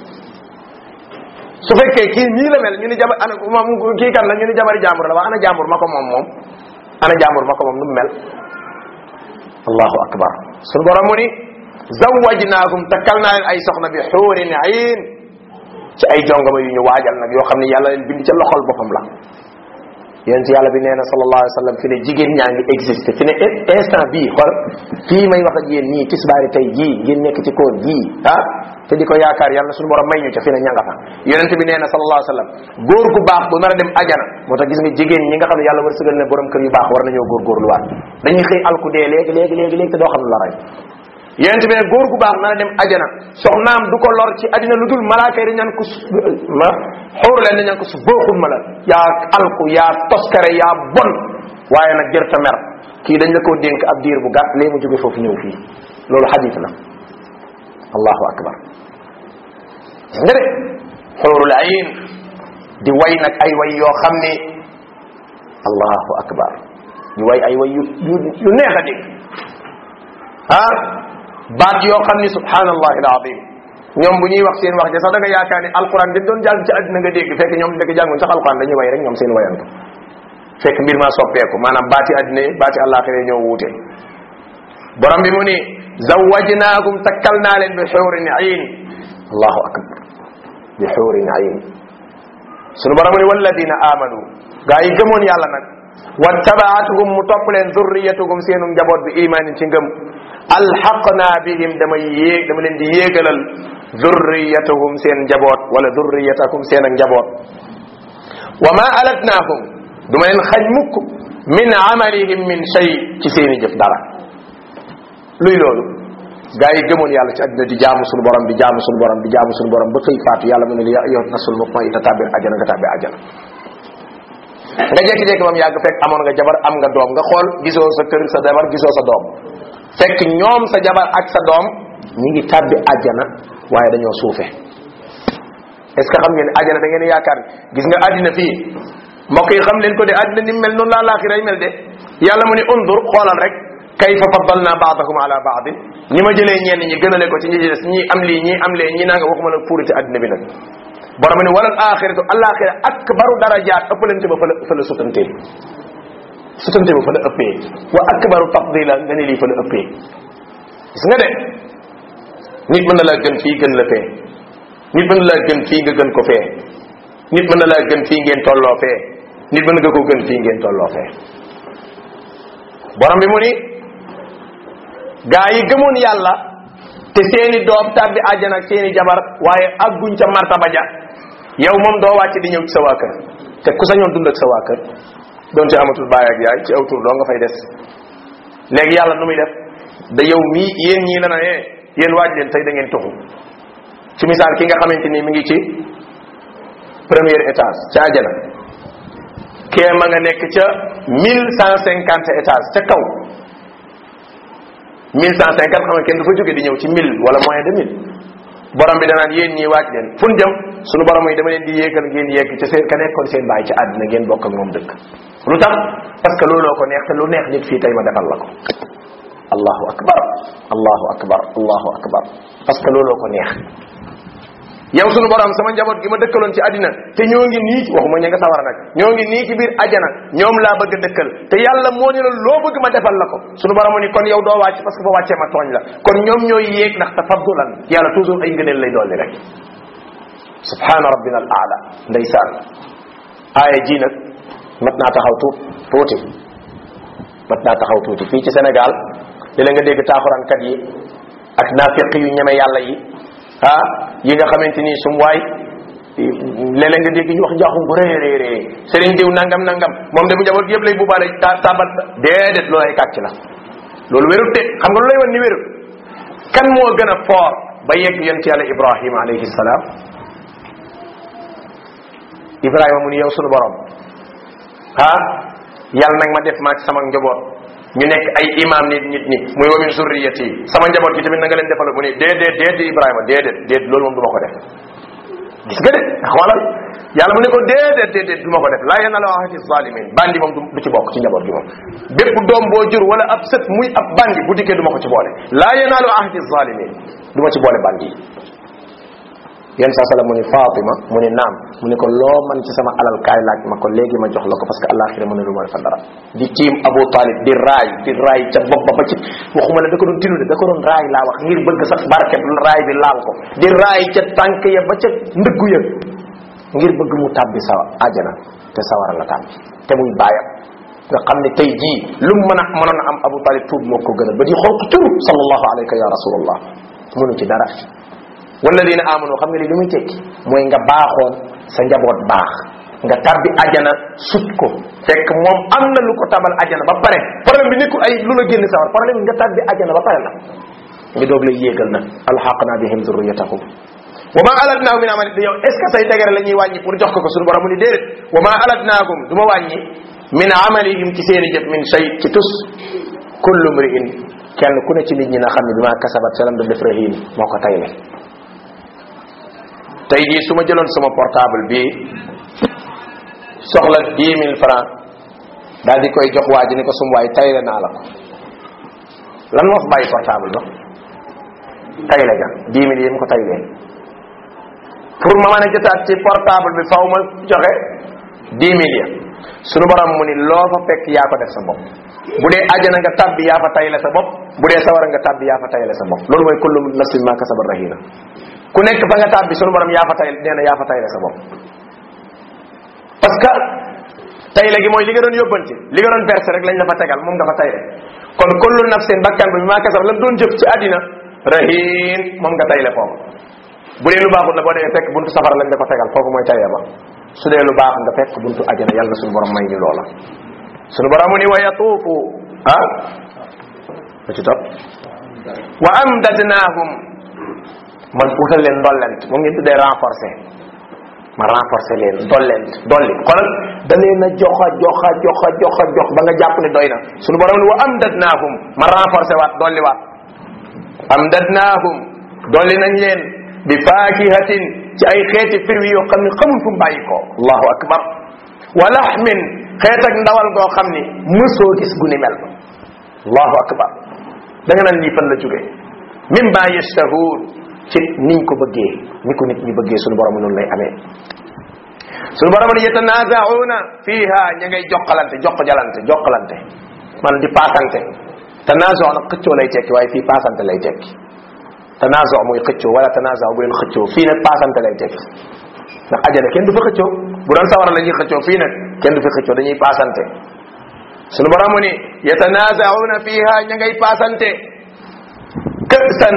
su fekkee kii nii la mel ñu ni jabar ana moom kii kan la ñu ni jabari jàmbur la waa ana jàmbur ma ko moom moom ana jàmbur ma ko moom nu mu mel allahu akbar suñu borom mu ni zawwajnaahum takkal naa leen ay soxna bi xuurin ayn ci ay jongama yu ñu waajal nag yoo xam ne yàlla leen bind ca loxol boppam la yonent yàlla bi nee na sallallahu alayhi wa sallam fi ne jigéen ñaa ngi existé fi ne instant bii xool fii may wax ak yéen nii tisbaari tey jii ngeen nekk ci koor jii ah te di ko yaakaar yàlla suñu borom may ñu ca fi ne ña nga fa yonent bi nee na sallallahu alayhi wa sallam góor gu baax bu nar a dem ajana moo tax gis nga jigéen ñi nga xam ne yàlla war sëgal ne borom kër yu baax war nañoo góorgóorluwaat dañuy xëy alku dee léegi léegi léegi léegi te doo xam ne la rey yent bi góor gu baax na dem ajana soxnaam du ko lor ci adina lu dul malaaka yi ñaan ko ma xóor leen ñaan ko su booxul ma la yaa alku yaa toskare yaa bon waaye nag jër ta mer kii dañ la koo dénk ab diir bu gàtt lee mu jóge foofu ñëw fii loolu xadis la allahu akbar nga de xóorul ayin di way nag ay way yoo xam ni allahu akbar di way ay way yu yu neex a dégg ah baat yoo xam ni subhanallahi alazim ñoom bu ñuy wax seen wax ja sax da nga yaakaar ni alquran dañ doon jàng ci àddina nga dégg fekk ñoom dëgg jànguñ sax alquran dañuy way rek ñoom seen wayantu fekk mbir maa soppeeku maanaam baati àddina yi baati àllaaxira ñoo wuute borom bi mu ni zawajnaakum takkal naa leen bi xuurin ayn allahu akbar bi xuurin ayn sunu borom mu ni walladina amanu gaa yi gëmoon yàlla nag wattabaatuhum mu topp leen zurriyatuhum seenu njaboot bi imaanin ci ngëm alxaqna bihim damay yéeg dama leen di yéegalal zurriyatuhum seen njaboot wala zurriyatakum seen ak njaboot wa ma alatnaahum duma leen xañ mukk min amalihim min shay ci seeni jëf dara luy loolu gaa yi gëmoon yàlla ci àddina di jaamu sunu borom di jaamu sunu borom di jaamu sunu borom ba xëy faatu yàlla mu ne ya ayyuha nasul mutmainna tabbir ajana nga tabbi ajana nga jékki-jékki ba mu yàgg fekk amoon nga jabar am nga doom nga xool gisoo sa kër sa jabar gisoo sa doom fekk ñoom sa jabar ak sa doom ñi ngi tabbi ajana waaye dañoo suufe est-ce que xam ngeen ajana da ngeen yaakaar gis nga àddina fii mbokk yi xam leen ko de àddina ni mel noonu laa laaxira ay mel de yàlla mu ni undur xoolal rek kayfa faddalna ba'dahum ala ba'd ñi ma jëlee ñenn ñi gënale ko ci ñi des ñi am lii ñi am lee ñi naa nga waxuma la fuurati àddina bi nag borom ni wala axiratu alaxira akbaru darajaat ëppalante ba fa la fa la sutante sutante ba fa la ëppee wa akbaru tafdila nga ne lii fa la ëppee gis nga de nit mën na laa gën fii gën la fee nit mën na laa gën fii nga gën ko fee nit mën na laa gën fii ngeen tolloo fee nit mën nga ko gën fii ngeen tolloo fee borom bi mu ni gaa yi gëmoon yàlla te seeni doom tàbbi àjjana ak seeni jabar waaye agguñ ca martaba ja yow moom doo wàcc di ñëw ci sa waa kër te ku sañoon dund ak sa waa kër doonte amatul baay ak yaay ci aw tur doo nga fay des léegi yàlla nu muy def da yow mii yéen ñii la na ne yéen waaj leen tey da ngeen tuxu ci misaal ki nga xamante ni mi ngi ci premier étage ca àjjana kee ma nga nekk ca mille cent cinquante étage ca kaw mille cent cinquante xam nga kenn du fa jóge di ñëw ci mille wala moyen de mille borom bi danaan yéen ñii waaj leen fun jëm sunu borom yi dama leen di yéegal ngeen yegg ca seen ka nekkoon seen baay ci àddina ngeen bokk ak moom dëkk lu tax parce que looloo ko neex te lu neex nit fii tey ma defal la ko allahu akbar allahu akbar allahu akbar parce que looloo ko neex yow sunu borom sama njaboot gi ma dëkkaloon ci àddina te ñoo ngi nii waxuma ña nga sawara nag ñoo ngi nii ci biir ajana ñoom laa bëgg a dëkkal te yàlla moo ni la loo bëgg ma defal la ko sunu borom ni kon yow doo wàcc parce que fa wàccee ma tooñ la kon ñoom ñooy yéeg ndax tafaddulan yàlla toujours ay ngëneel lay dolli rek subhana rabbina al aala ndeysaan aaya ji nag mat naa taxaw tuut tuuti mat naa taxaw tuuti fii ci Sénégal li la nga dégg taaxuraankat yi ak naafiq yu ñeme yàlla yi ah yi nga xamante ni sum waay léeg-léeg nga dégg ñu wax njaaxum bu rëy rëy rëy sëriñ diw nangam nangam moom de bu njaboot yëpp lay bubaale ta tabal déedéet loolu ay kàcc la loolu wérut de xam nga lu lay wan ni wérut kan moo gën a fort ba yegg yonent yàlla Ibrahima alayhi salaam Ibrahima mu ni yow sunu borom ah yàlla nag ma def maa ci sama njaboot ñu nekk ay imam nit nit ñi muy wa min zurriyati sama njaboot gi tamit na nga leen defal mu ni déedéet déedéet Ibrahima déedéet déedéet loolu moom du ma ko def gis nga de xoolal yàlla mu ne ko déedéet déedéet du ma ko def laa yanaalu ahdi zalimin bandi moom du ci bokk ci njaboot gi moom bépp doom boo jur wala ab sët muy ab bandi bu dikkee du ma ko ci boole laa yanaalu ahdi zalimin du ma ci boole bandi yi yéen saa sallam mu ni Fatima mu ni naam mu ni ko loo man ci sama alal kaay laaj ma ko léegi ma jox la ko parce que àllaaxira mën na lu ma defal dara di tiim Abu Talib di raay di raay ca bopp ba ba ci waxuma la da ko doon tinu de da ko doon raay laa wax ngir bëgg sax barke raay bi laal ko di raay ca tànk ya ba ca ndëggu ya ngir bëgg mu tàbbi sa ajana te sawara la tàbbi te muy baayam nga xam ne tey jii lu mu mën a mënoon a am Abu Talib tuub moo ko gën a ba di xonk tur sallallahu alayka ya rasulullah mënu ci dara walladina amanu xam nga li li muy tekki mooy nga baaxoon sa njaboot baax nga tabbi ajana sut ko fekk moom am na lu ko tabal ajana ba pare problème bi nekkul ay lu la génn sawar problème bi nga tabbi ajana ba pare la ngi doog lay yéegal nag alhaqna bihim dhurriyatahum wa ma alatnaahu min amali yow est ce que say degere la ñuy wàññi pour jox ko ko suñu borom mu ni déedéet wa ma alatnaakum du ma wàññi min amalihim ci seeni jëf min shay ci tus kullu mri'in kenn ku ne ci nit ñi na xam ne bi maa kasabat salam da def rahin moo ko tayle tey jii su ma jëloon sama portable bi soxla dix mille francs daal di koy jox waa ji ni ko sum waay tayle naa la ko lan moo fa bàyyi portable ba tayle ga dix mille yi mu ko taylee pour ma mën a jotaat ci portable bi faw ma joxe dix mille ya sunu borom mu ni loo fa fekk yaa ko def sa bopp bu dee ajana nga tabbi yaa fa tayle sa bopp bu dee sawara nga tabbi yaa fa tayle sa bopp loolu mooy kullu nafsin ma kasabat rahina ku nekk fa nga tabbi sunu borom yaa fa tayle nee na yaa fa tayle sa bopp parce que tayle gi mooy li nga doon yóbbante li nga doon verser rek lañ la fa tegal moom nga fa tayle kon kullu nafsin bakkan bi ma kasab lam doon jëf ci àddina rahin moom nga tayle foofu bu dee lu baaxul la boo demee fekk buntu safara lañ la ko tegal foofu mooy tayle ba su dee lu baax nga fekk buntu ajana yàlla suñu borom may ñu loola suñu borom ni wa yatuufu ah ba ci topp wa amdadnaahum man utal leen ndollent moom ngeen tuddee renforcer ma renforcer leen ndollent dolli xoolal da leen a joxa joxa joxa joxa jox ba nga jàpp ne doy na suñu borom ni wa amdadnaahum ma renforcer waat dolli waat amdadnaahum dolli nañ leen bi faakihatin ci ay xeeti firwi yoo xam ne xamul fu mu bàyyi ko allahu akbar wa laxmin xeet ak ndawal goo xam ni mësoo gis gu ni mel allahu akbar da nga naan lii fan la jógee mimma yashtahuun ci niñ ko bëggee ni ko nit ñi bëggee suñu borom noonu lay amee suñu borom ne yatanaazauna fiha ña ngay jokkalante jokk jalante jokkalante man di paasante tanaazo nag xëccoo lay tekki waaye fii paasante lay tekki tanaazo muy xëccoo wala tanaazo bu leen xëccoo fii nag paasante lay tekki ndax ajana kenn du fa xëccoo bu doon sawara la ñuy xëccoo fii nag kenn du fi xëccoo dañuy paasante sunu borom ni yatanaazauna fiha ña ngay paasante kësan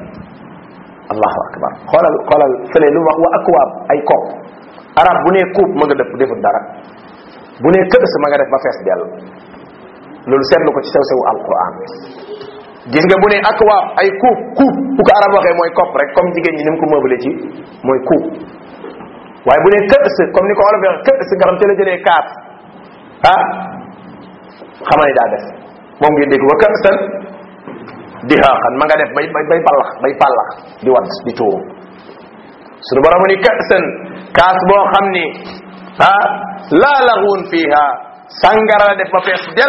allahu akbar xoolal xoolal fële lu wax wa akwaab ay kopp arab bu nee kuub ma nga dëpp defut dara bu nee kës ma nga def ba fees dell loolu seetlu ko ci sew sewu alquran gis nga bu ne akwaab ay kuub kuub bu ko arab waxee mooy kopp rek comme jigéen ñi ni mu ko meublé ci mooy kuub waaye bu ne kës comme ni ko olof waxee kës nga xam te la jëlee kaas ah xamal ni daa def moom ngeen dégg wa kësan dihaqan ma nga def bay bay bay ballax bay pallax di wat di tuuru suñu borom ni kësan kaas boo xam ni ah laa laxuun fiha sàngara la def ba fees del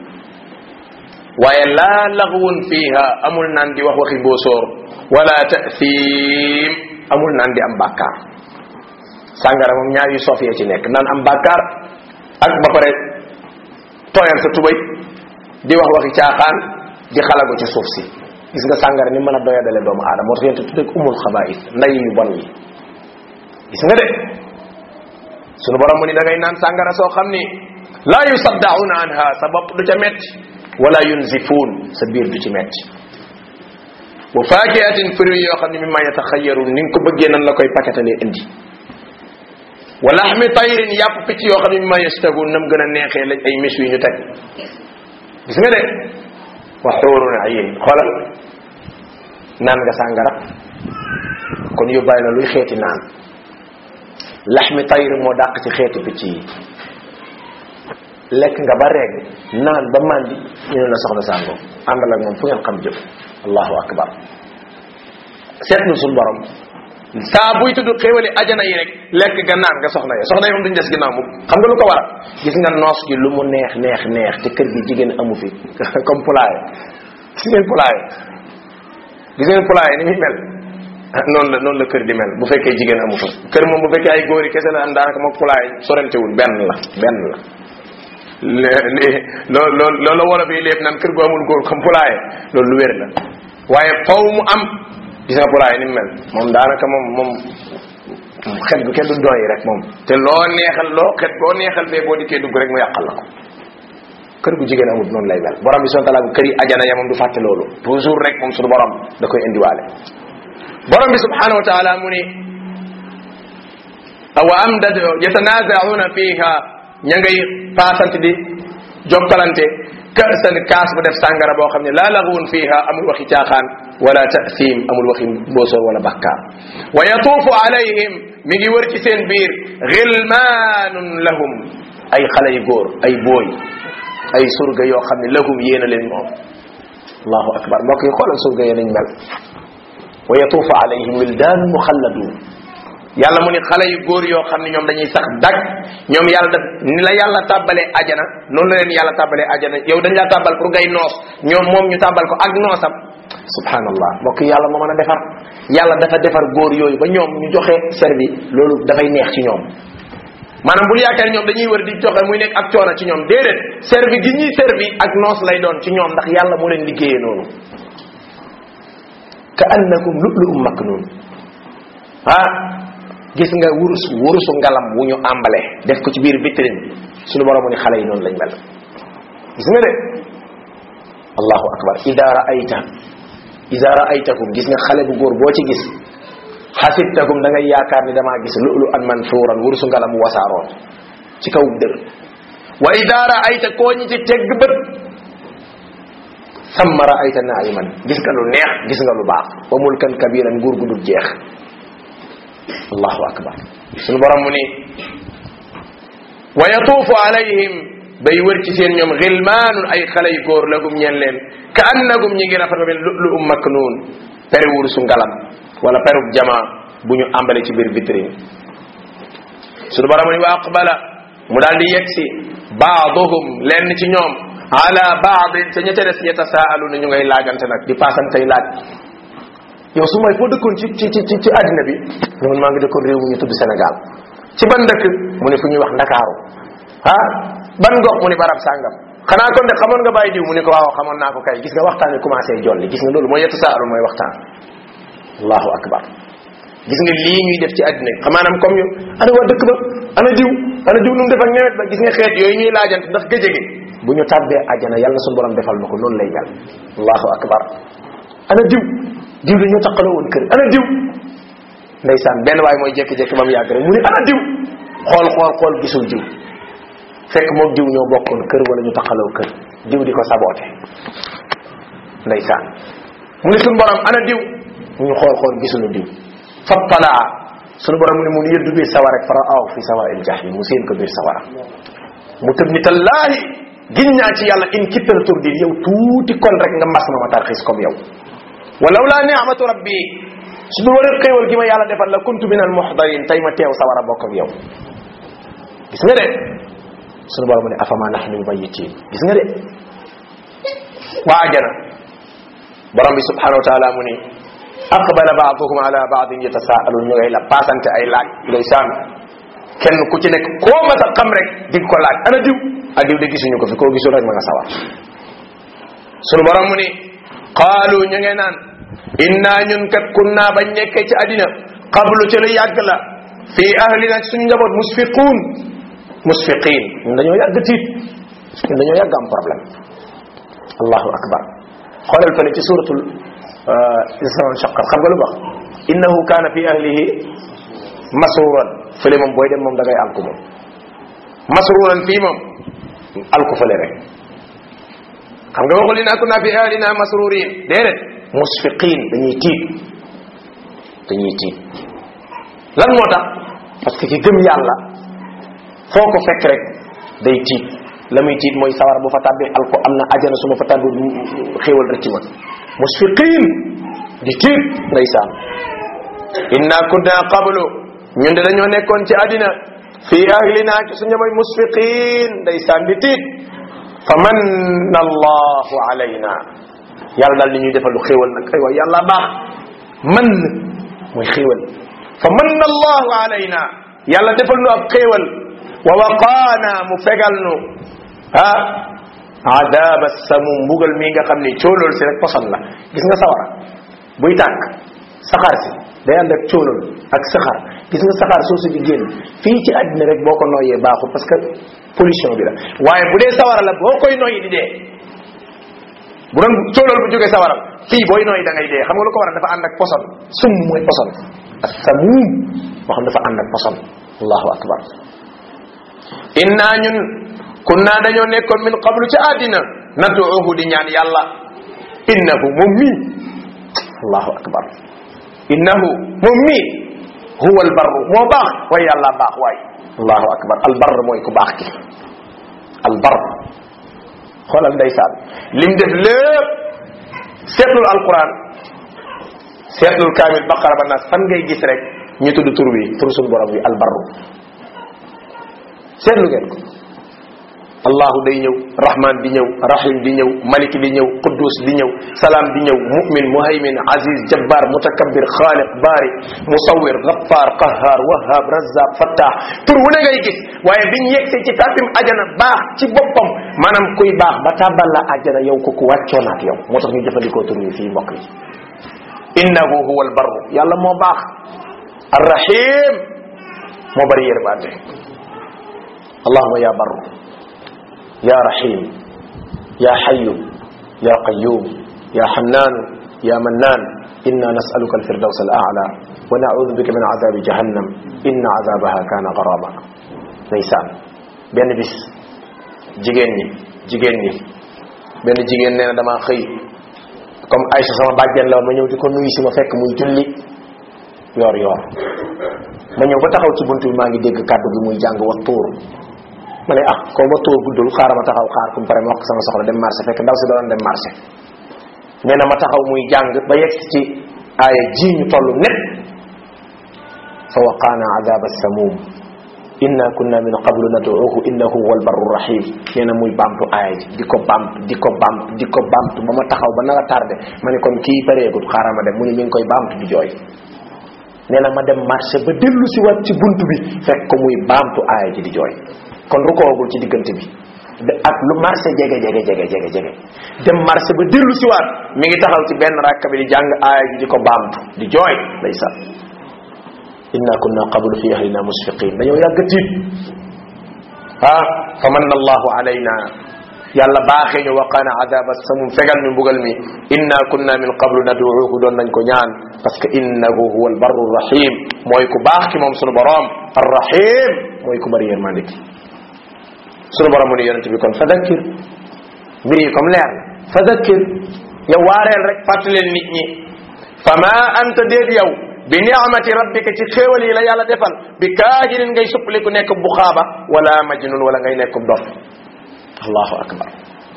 waaye laa laxwun fiha amul naan di wax waxi mbóosóor wala ta'thim amul naan di am bàkkaar sàngara moom ñaar yu soof yee ci nekk naan am bàkkaar ak ba pare tooyal sa tubay di wax waxi caaxaan di xalagu ci suuf si gis nga sàngara ni mën a doyadale doomu aadama moo tax yéen tuddee umul xabaa'is nday yu bon yi gis nga de sunu borom mu ni da ngay naan sàngara soo xam ni laa yusaddauna anha sa bopp du ca metti wala yunzifuun sa biir du ci metti wa faakihatin fruit yoo xam ne mimma yataxayyarun ni nga ko bëggee nan la koy paketalee indi wa laxmi tayrin yàpp picc yoo xam ne mimma yashtahuun nam gën a neexee lañ ay mis yu ñu teg gis nga de wa xuurun ayin xoolal naan nga sàngara kon yóbbaay la luy xeeti naan laxmi tayr moo dàq ci xeeti picc yi lekk nga ba reeg naan ba màndi ñu ne la soxna sàngoo àndal ak moom fu ngeen xam jëf allahu akbar seetlu suñu borom saa buy tudd xéewali ajana yi rek lekk nga naan nga soxna yi soxna yi moom duñ des ginnaaw mukk xam nga lu ko waral gis nga noos gi lu mu neex neex neex te kër gi jigéen amu fi comme poulailler gis ngeen poulailler gis ngeen poulailler ni muy mel noonu la noonu la kër di mel bu fekkee jigéen amu fa kër moom bu fekkee ay góor yi kese la am daanaka moom poulailler sorantewul benn la benn la loolu loolu loolu la wolof yi lépp naan kër gu amul góor comme poulailler loolu lu wér la waaye faw mu am gis nga poulailler ni mu mel moom daanaka moom moom xet gu kenn du doy rek moom te loo neexal loo xet boo neexal bee boo dikkee dugg rek mu yàqal la ko kër gu jigéen amul noonu lay mel borom bi subhanahu wa ta'ala kër yi ajana ya moom du fàtte loolu toujours rek moom suñu borom da koy indiwaale borom bi subhanahu wa ta'ala mu ni wa amdad yatanaza'una fiha ña ngay paasante di jokkalante kaasan kaas bu def sàngara boo xam ne laa laxwun fiha amul waxi caaxaan wala ta'thim amul waxi mboosoor wala bakkaar wa yatuufu alayhim mi ngi wër ci seen biir ghilmanun lahum ay xale yu góor ay booy ay surga yoo xam ne lahum yéena leen moom allahu akbar mbokk yi xoolal surga yee nañ mel wa yatuufu alayhim wildaanun muxalladun yàlla mu ni xale yu góor yoo xam ne ñoom dañuy sax dag ñoom yàlla def ni la yàlla tàbbalee ajana noonu la leen yàlla tàbbalee ajana yow dañ laa tàbbal pour ngay noos ñoom moom ñu tàbbal ko ak noosam subhanallah mbokk yàlla moo mën a defar yàlla dafa defar góor yooyu ba ñoom ñu joxe servi loolu dafay neex ci ñoom maanaam bul yaakaar ñoom dañuy wër di joxe muy nekk ak coono ci ñoom déedéet servi gi ñuy servi ak noos lay doon ci ñoom ndax yàlla moo leen liggéeyee noonu ka annakum lu'lu'un maknun ah gis nga wurus wurusu ngalam wu ñu àmbale def ko ci biir vitrine suñu borom ni xale yi noonu lañ mel gis nga de allahu akbar ida ra'ayta ida ra'aytakum gis nga xale bu góor boo ci gis xasibtakum da ngay yaakaar ni damaa gis lu'lu an mansuuran wurusu ngalam wu wasaaroon ci kaw dër wa ida ra'ayta koo ñi ci tegg bët samma ra'ayta na'iman gis nga lu neex gis nga lu baax wa mulkan kabiran nguur gu dul jeex allahu akbar suñu borom mu ni wa yatuufu alayhim bay wër ci seen ñoom xilmaanun ay xale yu góor lagum ñeen leen ka annagum ñi ngi rafet mel lu'lu'um maknuun pere wurusu ngalam wala perub jama bu ñu àmbale ci biir vitrine suñu borom mu ni wa aqbala mu daal di yegsi baaduhum lenn ci ñoom ala baadin te ña ca des yatasaaluna ñu ngay laagante nag di paasantey laaj yow su may foo dëkkoon ci ci ci ci àddina bi man maa ngi dëkkoon réew mu ñu tudd Sénégal ci ban dëkk mu ne fu ñuy wax Ndakaaru ah ban gox mu ne barab sàngam xanaa kon de xamoon nga bàyyi diw mu ne ko waaw xamoon naa ko kay gis nga waxtaan wi commencé jolli gis nga loolu mooy yatasaaluna mooy waxtaan allahu akbar gis nga lii ñuy def ci àddina bi maanaam comme ñu ana waa dëkk ba ana diw ana diw nu mu def ak ñewet ba gis nga xeet yooyu ñuy laajante ndax gëjë gi bu ñu tàbbee ajana yàlla suñu borom defal na ko noonu lay mel allahu akbar ana diw diw dañoo taqaloo woon kër ana diw ndeysaan benn waay mooy jékki-jékki ba mu yàgg rek mu ne ana diw xool xool xool gisul diw fekk moom diw ñoo bokkoon kër wala ñu taqaloo kër diw di ko saboote ndeysaan mu ne suñu borom ana diw ñu xool xool gisuñu diw fattalaa suñu borom mu ne mu nu yëddu biir sawara rek fara aw fi sawa il jahim mu seen ko biir sawara mu tëb ni tallaahi giñ naa ci yàlla in kittal tur di yow tuuti kon rek nga mas ma ma tarxiis comme yow walaw laa ni'matu rabbi su du war a xéewal gi ma yàlla defal la kuntu min al muhdarin tey ma teew sawara bokk ak yow gis nga de sunu borom mu ne afama nahnu mayitin gis nga de waa ajana borom bi subhanahu wa taala mu ni aqbala ba'duhum ala ba'din yatasaalun ñu ngay la paasante ay laaj ndeysaan kenn ku ci nekk koo mas a xam rek di ko laaj ana diw a diw de gisuñu ko fi koo gisul rek ma nga sawar sunu borom mu ni qaalu ñu ngee naan inna ñun kat kunna bañ nekkee ci àddina qablu ci lu yàgg la fii ahlina ci suñu njaboot musfiquun musfiqin ñun dañoo yàgg tiit ñun dañoo yàgg am problème allahu akbar xoolal fële ci suratul isra shaqqa xam nga lu wax innahu kaana fi ahlihi masruran fële moom booy dem moom da ngay alku moom masruran fii moom alku fële rek xam nga waxul inna kunna fi ahlina masrurin déedéet musfiqin dañuy tiit dañuy tiit lan moo tax parce que ki gëm yàlla foo ko fekk rek day tiit la muy tiit mooy sawar bu fa tàbbi alko am na ajana su ma fa tàbbi xéewal rëcc ma musfiqin di tiit ndeysaan inna kunna qablu ñun de dañoo nekkoon ci àddina fi ahlina ci suñu mooy musfiqin ndeysaan di tiit fa manna allahu alayna yàlla daal li ñuy defal lu xéewal nag aywa yàlla baax man mooy xéewal fa manna allahu alayna yàlla defal nu ab xéewal wa waqaana mu fegal nu ah adaba samum mbugal mii nga xam ni coolool si rek poson la gis nga sawara buy tàkk saxaar si day ànd ak coolool ak saxaar gis nga saxaar soosu di génn fii ci àddina rek boo ko nooyee baaxul parce que pollution bi la waaye bu dee sawara la boo koy nooyi di dee bu doon coolool bu jógee sawara fii booy nooyi da ngay dee xam nga lu ko waral dafa ànd ak poson sum mooy poson ak samum boo xam dafa ànd ak poson allahu akbar inna ñun kunna dañoo nekkoon min qablu ci àddina nad'uhu di ñaan yàlla innahu moom mii allahu akbar innahu moom mii huwa albarru moo baax waaye yàlla baax waay allahu akbar albarr mooy ku baax ki albarr xoolal ndeysaan lim def lépp seetlul alquran seetlul kaamil baqara ba naas fan ngay gis rek ñu tudd tur bi tur suñu borom bi albarru seetlu ngeen ko allahu day ñëw rahman di ñëw rahim di ñëw malik di ñëw quddus di ñëw salaam di ñëw mu'min muhaymin aziz jabbar mutakabbir khaliq bari musawwir ghaffar qahhar wahhab razzaq fattah tur wu ne ngay gis waaye biñ yegsee ci tàbbim ajana baax ci boppam maanaam kuy baax ba tàbbal la ajana yow ko ku wàccoon ak yow moo tax ñu jëfandikoo tur yi fii mbokk yi innahu huwa albarru yàlla moo baax arrahim moo bari yërmande allahumma ya barru ya rahim ya hayyu ya qayyum ya hannan ya mannan inna nas'aluka al-firdaws al-a'la wa na'udhu bika min 'adhabi jahannam inna 'adhabaha kana gharama ndeysaan benn bis jigéen ñi jigéen ñi benn jigéen nee na damaa xëy comme Aïcha sama bàjjen la woon ma ñëw di ko nuyu si ma fekk muy julli yoor yoor ma ñëw ba taxaw ci buntu bi maa ngi dégg kàddu gi muy jàng wa tuur ma ne ah koo ma tuur guddul xaaral ma taxaw xaar kum pare ma wax sama soxla dem marché fekk ndaw si doon dem marché nee na ma taxaw muy jàng ba yegg ci aaya ji ñu toll net fa waqaana adaba samum inna kunna min qablu nad'uuhu innahu huwal barru rahim nee na muy bamtu aaya ji di ko bamtu di ko bamtu di ko bamtu ba ma taxaw ba nar a tardé ma ne kon kii pareegut xaaral ma dem mu ne mi ngi koy bamtu di jooy nee na ma dem marché ba dellu si waat ci buntu bi fekk ko muy bamtu aaya ji di jooy kon rukoogul ci diggante bi ak lu marché jege jege jege jege jege dem marché ba dellu si waat mi ngi taxaw ci benn rakka bi di jàng aaya ji di ko baamtu di jooy ndeysaan inna kunna qablu fi ahlina musfiqin dañoo yàgg tiit ah fa manna allahu alayna yàlla baaxee ñu waqaana adaba samum fegal ñu mbugal mi inna kunna min qablu nad'uuhu doon nañ ko ñaan parce que innahu huwa albarru rahim mooy ku baax ki moom sunu borom arrahim mooy ku bari yërmande ki sunu borom mu ne yonent bi kon fa dakkir mbir yi comme leer fa dakkir yow waareel rek fàttaleel nit ñi fa ma anta déet yow bi ni'mati rabbika ci xéewal yi la yàlla defal bi kaahinin ngay suppaliku nekk bu xaaba wala majnun wala ngay nekk dof allahu akbar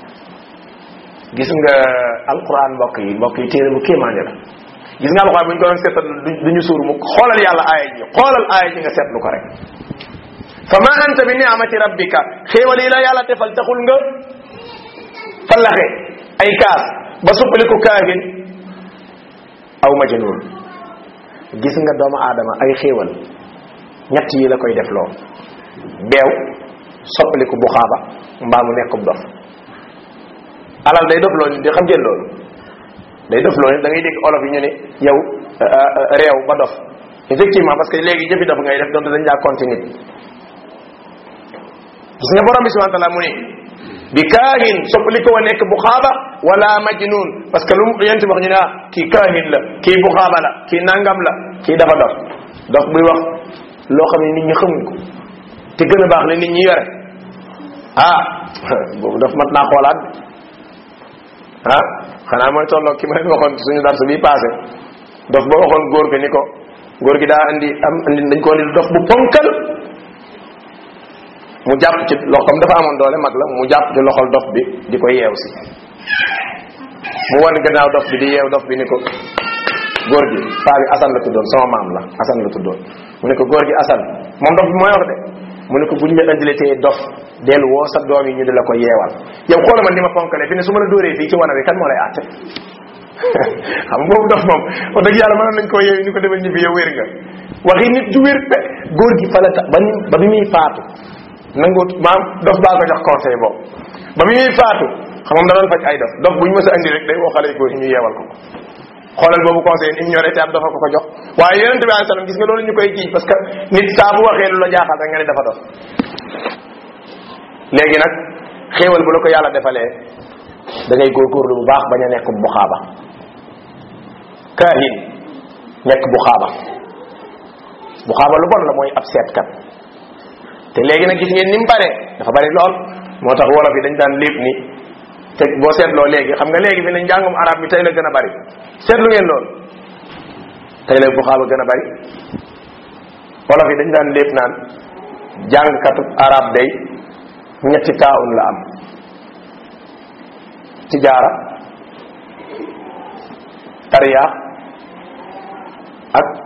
gis nga alquran mbokk yi mbokk yi téere bu kéemaane la gis nga alquran bu ñu ko doon seetal duñu suur mu xoolal yàlla aaya ji xoolal aaya ji nga seetlu ko rek fa ma anta bi ni'mati rabbika xéewal yi la yàlla defal taxul nga fallaxe ay kaas ba suppaliku kaahin aw majnun gis nga doomu aadama ay xéewal ñett yi la koy def loo beew soppaliku bu xaaba mbaa mu nekkub dof alal day dof loo nit di xam ngeen loolu day dof loo nit da ngay dégg olof yi ñu ne yow réew ba dof effectivement parce que léegi jëfi dof ngay def donte dañ laa compter nit gis nga borom bi subhanahu wa ta'ala mu ne bi kaahin soppaliku wa nekk bu xaaba wala majnun parce que lu yent wax ñu ne ah kii kaahin la kii bu xaaba la kii nangam la kii dafa dof dof buy wax loo xam ne nit ñi xamuñ ko te gën a baax la nit ñi yore ah boobu daf mat naa xoolaat ah xanaa mooy tolloo ki ma leen waxoon suñu darsu bi passé dof ba waxoon góor gi ni ko góor gi daa andi am andi dañ ko andi dof bu ponkal mu jàpp ci loxoom dafa amoon doole mag la mu jàpp ci loxol dof bi di ko yeew si mu wan gannaaw dof bi di yeew dof bi ni ko góor gi paa bi Assane la tuddoon sama maam la Assane la tuddoon mu ne ko góor gi Assane moom dof bi mooy wax de mu ne ko buñ la indiletee dof del woo sa doom yi ñu di la ko yeewal yow xoola man ni ma fonkale fi ne su ma la dóoree fii ci wana bi kan moo lay àtte xam nga boobu dof moom wax dëgg yàlla mënoon nañ koo yeew ni ko demal ñibbi yow wér nga waxi nit du wér pe góor gi fa la ta ba ni ba bi muy faatu nanguut maam dof baa ko jox conseil boobu ba bi muy faatu xam moom da doon faj ay dof dof bu ñu mës a andi rek day woo xale góor yi ñu yeewal ko xoolal boobu conseil ignoré te ab dafa ko ko jox waaye yonente bi alayhi salaam gis nga loolu ñu koy jiiñ parce que nit saa bu waxee lu la jaaxal rek nga ne dafa dof léegi nag xéewal bu la ko yàlla defalee da ngay góorgóorlu bu baax bañ a nekk bu xaaba kaahin nekk bu xaaba bu xaaba lu bon la mooy ab seetkat te léegi nag gis ngeen ni mu bare dafa bari lool moo tax wolof yi dañ daan lépp ni te boo seetloo léegi xam nga léegi fi ne njàngum arab bi tey la gën a bari seetlu ngeen loolu tey la bu xaaba gën a bari wolof yi dañ daan lépp naan jàngkatu arab day ñetti taawun la am tijaara tariya ak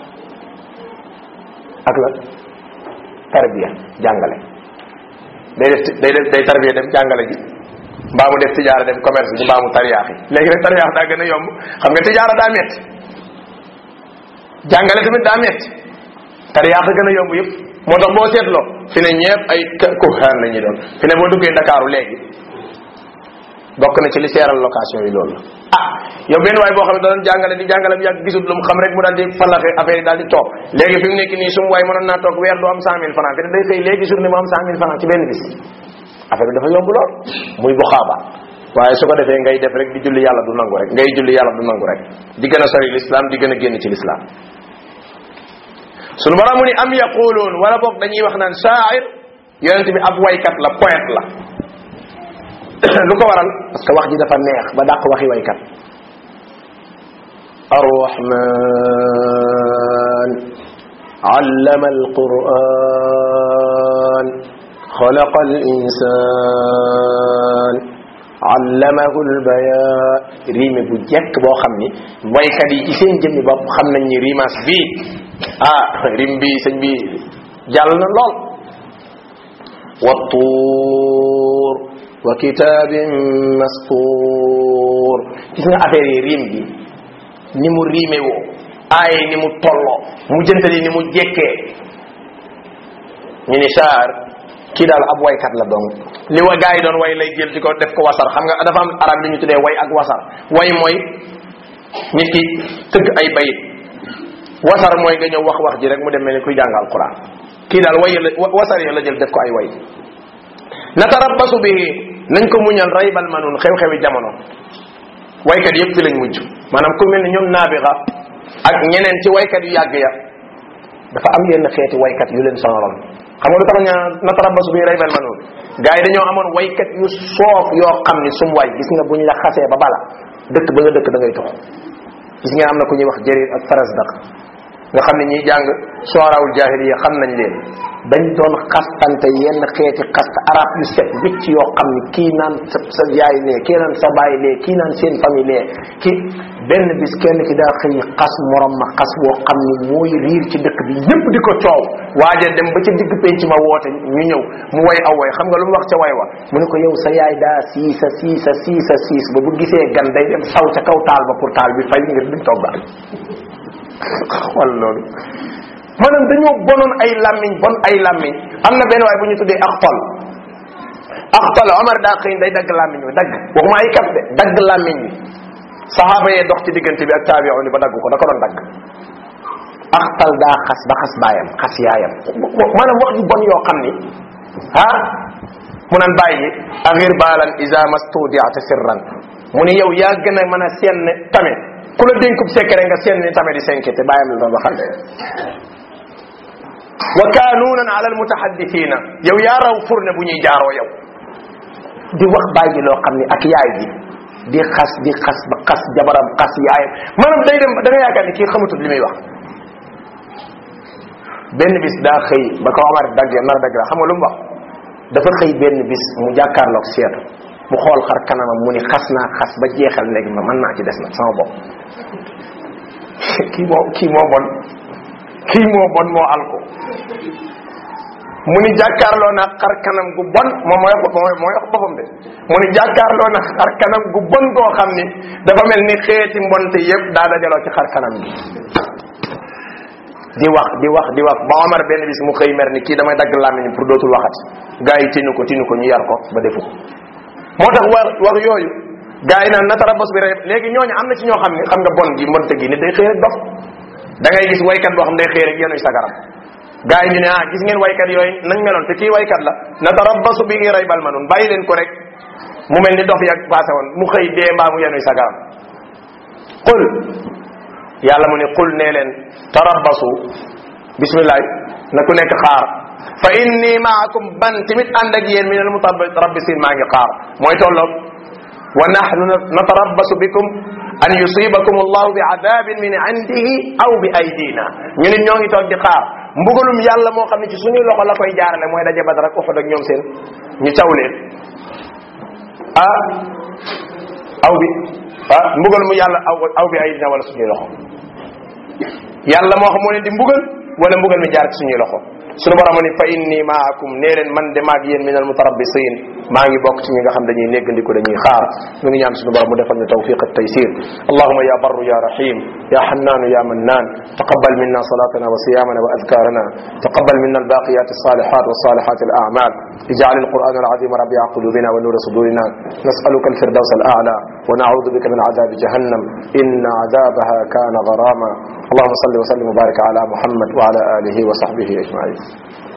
ak la tarbiya jàngale day def day def day tarbiya dem jàngale ji mbaa mu def tijaara dem commerce ji mbaa mu tariyaax yi léegi nag tariyaax daa gën a yomb xam nga tijaara daa metti jàngale tamit daa metti tariyaax a gën a yomb yëpp moo tax boo seetloo fi ne ñepp ay kuhaan la ñuy doon fi ne boo duggee Ndakaaru léegi bokk na ci li seeral location yi loolu la ah yow benn waay boo xam ne da doon jàngale di jàngale bi yàgg gisul lu mu xam rek mu daal di falaxe affaire yi daal di toog léegi fi mu nekk nii su mu waay mënoon naa toog weer du am cent mille francs fi ne day xëy léegi journée mu am cent mille francs ci benn bis affaire bi dafa yomb lool muy bu xaaba waaye su ko defee ngay def rek di julli yàlla du nangu rek ngay julli yàlla du nangu rek di gën a sori l'islam di gën a génn ci l'islam sunu borom mu ni am yaquluun wala boog dañuy wax naan sha'ir yonent bi ab waykat la poète la lu ko waral parce que wax ji dafa neex ba dàq waxi waykat arrahman allama alquran xalaqa alinsan allamahu albayan riime bu jekk boo xam ni waykat yi ci seen jëmmi bopp xam nañ ni rimas bii ah rim bi sëñ bi jàll na lool wa tuur wa kitaabin mastuur gis nga affaire yi rim bi ni mu riime woo aaye ni mu tolloo mu jëntali ni mu jekkee ñu ni saar kii daal ab waykat la donc li wa gaa yi doon way lay jël di ko def ko wasar xam nga dafa am arab li ñu tuddee way ak wasar way mooy nit ki tëgg ay bayit wasar mooy nga ñëw wax wax ji rek mu dem mel ni kuy jàng alquran kii daal way la wasar yi la jël def ko ay way natarabbasu bihi nañ ko muñal raybal manun xew-xewi jamono waykat yëpp fi lañ mujj maanaam ku mel ni ñoom naabixa ak ñeneen ci waykat yu yàgg ya dafa am yenn xeeti waykat yu leen sonaloon xam nga lu tax ñaa natarabbasu bihi raybal manun gars yi dañoo amoon waykat yu soof yoo xam ni sum way gis nga buñ la xasee ba bala dëkk ba nga dëkk da ngay tox gis nga am na ku ñuy wax Jarir ak Farasdaq nga xam ne ñiy jàng soorawul jaahiliya xam nañ leen dañ doon xastante yenn xeeti xast arab yu set wicc yoo xam ni kii naan sa sa yaay lee kii naan sa baay lee kii naan seen famille lee kii benn bis kenn ki daa xëy xas morom ma xas woo xam ni mooy riir ci dëkk bi ñëpp di ko coow waaja dem ba ca digg penc ma woote ñu ñëw mu way aw way xam nga lu mu wax ca way wa mu ne ko yow sa yaay daa siisa siisa siisa siis ba bu gisee gan day dem saw ca kaw taal ba pour taal bi fay ngir duñ togg wala loolu maanaam dañoo bonoon ay làmmiñ bon ay làmmiñ am na benn waay bu ñu tuddee Axtal Axtal Omar daa xëy day dagg làmmiñ bi dagg waxuma ay kaf de dagg làmmiñ bi saxaaba yee dox ci diggante bi ak taabi'u ni ba dagg ko da ko doon dagg Axtal daa xas ba xas baayam xas yaayam maanaam wax ju bon yoo xam ni ah mu naan bàyyi agir baalan isa mastudiata sirran mu ni yow yaa gën a mën a seen tame ku la dénkub secret nga seen ni tame di senkete bàyyam la doon waxal wa kaanuunan ala almutahaddithina yow yaa raw furne bu ñuy jaaroo yow di wax bàyyi loo xam ni ak yaay ji di xas di xas ba xas jabaram xas yaayam maanaam day dem da nga yaakaar ni kii xamatul li muy wax benn bis daa xëy ba ko Omar daggee nar a dagg la xam nga lu mu wax dafa xëy benn bis mu jàkkaarloog seetu mu xool xar kanamam mu ni xas naa xas ba jeexal léegi ma mën naa ci des nag sama bopp kii moo kii moo bon kii moo bon moo alko mu ni jàkkaarloo na xar kanam gu bon moom mooy mooy mooy wax boppam de mu ni jàkkaarloo na xar kanam gu bon goo xam ni dafa mel ni xeeti mbonte yëpp daa dajaloo ci xar kanam gi di wax di wax di wax ba Omar benn bis mu xëy mer ni kii damay dagg làmmiñ pour dootul waxat gaa yi tinu ko tinu ko ñu yar ko ba defu ko moo tax wax wax yooyu gaa yi naan natarabas bi rek léegi ñooñu am na ci ñoo xam ne xam nga bon gi mbonte gi nit day xëy rek dof da ngay gis waykat boo xam day xëy rek yenuy sagaram gaa yi ñu ne ah gis ngeen waykat yooyu nañ meloon te kii waykat la natarabasu bi ngi ray bal manun bàyyi leen ko rek mu mel ni dof yag passé woon mu xëy dee mbaa mu yenuy sagaram qul yàlla mu ne qul nee leen tarabasu bismillah na ku nekk xaar fa inni maakum ban tamit ànd ak yéen min al mutarabbisin maa ngi xaar mooy tolloog wa nahnu natarabbasu bikum an yusibakum allahu bi adabin min indihi aw bi aydina ñu nit ñoo ngi toog di xaar mbugalum yàlla moo xam ne ci suñuy loxo la koy jaarale mooy daje Badar ak Uhud ak ñoom seen ñu caw leen ah aw bi ah mbugal mu yàlla aw aw bi aydina wala suñuy loxo yàlla moo xam moo leen di mbugal wala mbugal mi jaar ci suñuy loxo sunu borom ni fa inni maakum nee leen man de maag yéen min al mutarabbisin maa ngi bokk ci ñi nga xam dañuy néggandiku dañuy xaar ñu ngi ñaan sunu borom mu defal ñu tawfiq at taysir allahumma ya barru ya rahim ya hannanu ya mannan taqabbal minna salatana wa siyamana wa adhkarana taqabbal minna al baqiyat as salihat was salihat al a'mal ij'al al qur'an al azim rabi'a qulubina wa nur sudurina nas'aluka al firdaus al a'la wa na'udhu bika min adhab jahannam inna adhabaha kana gharama اللهم صل وسلم وبارك على محمد وعلى آله وصحبه أجمعين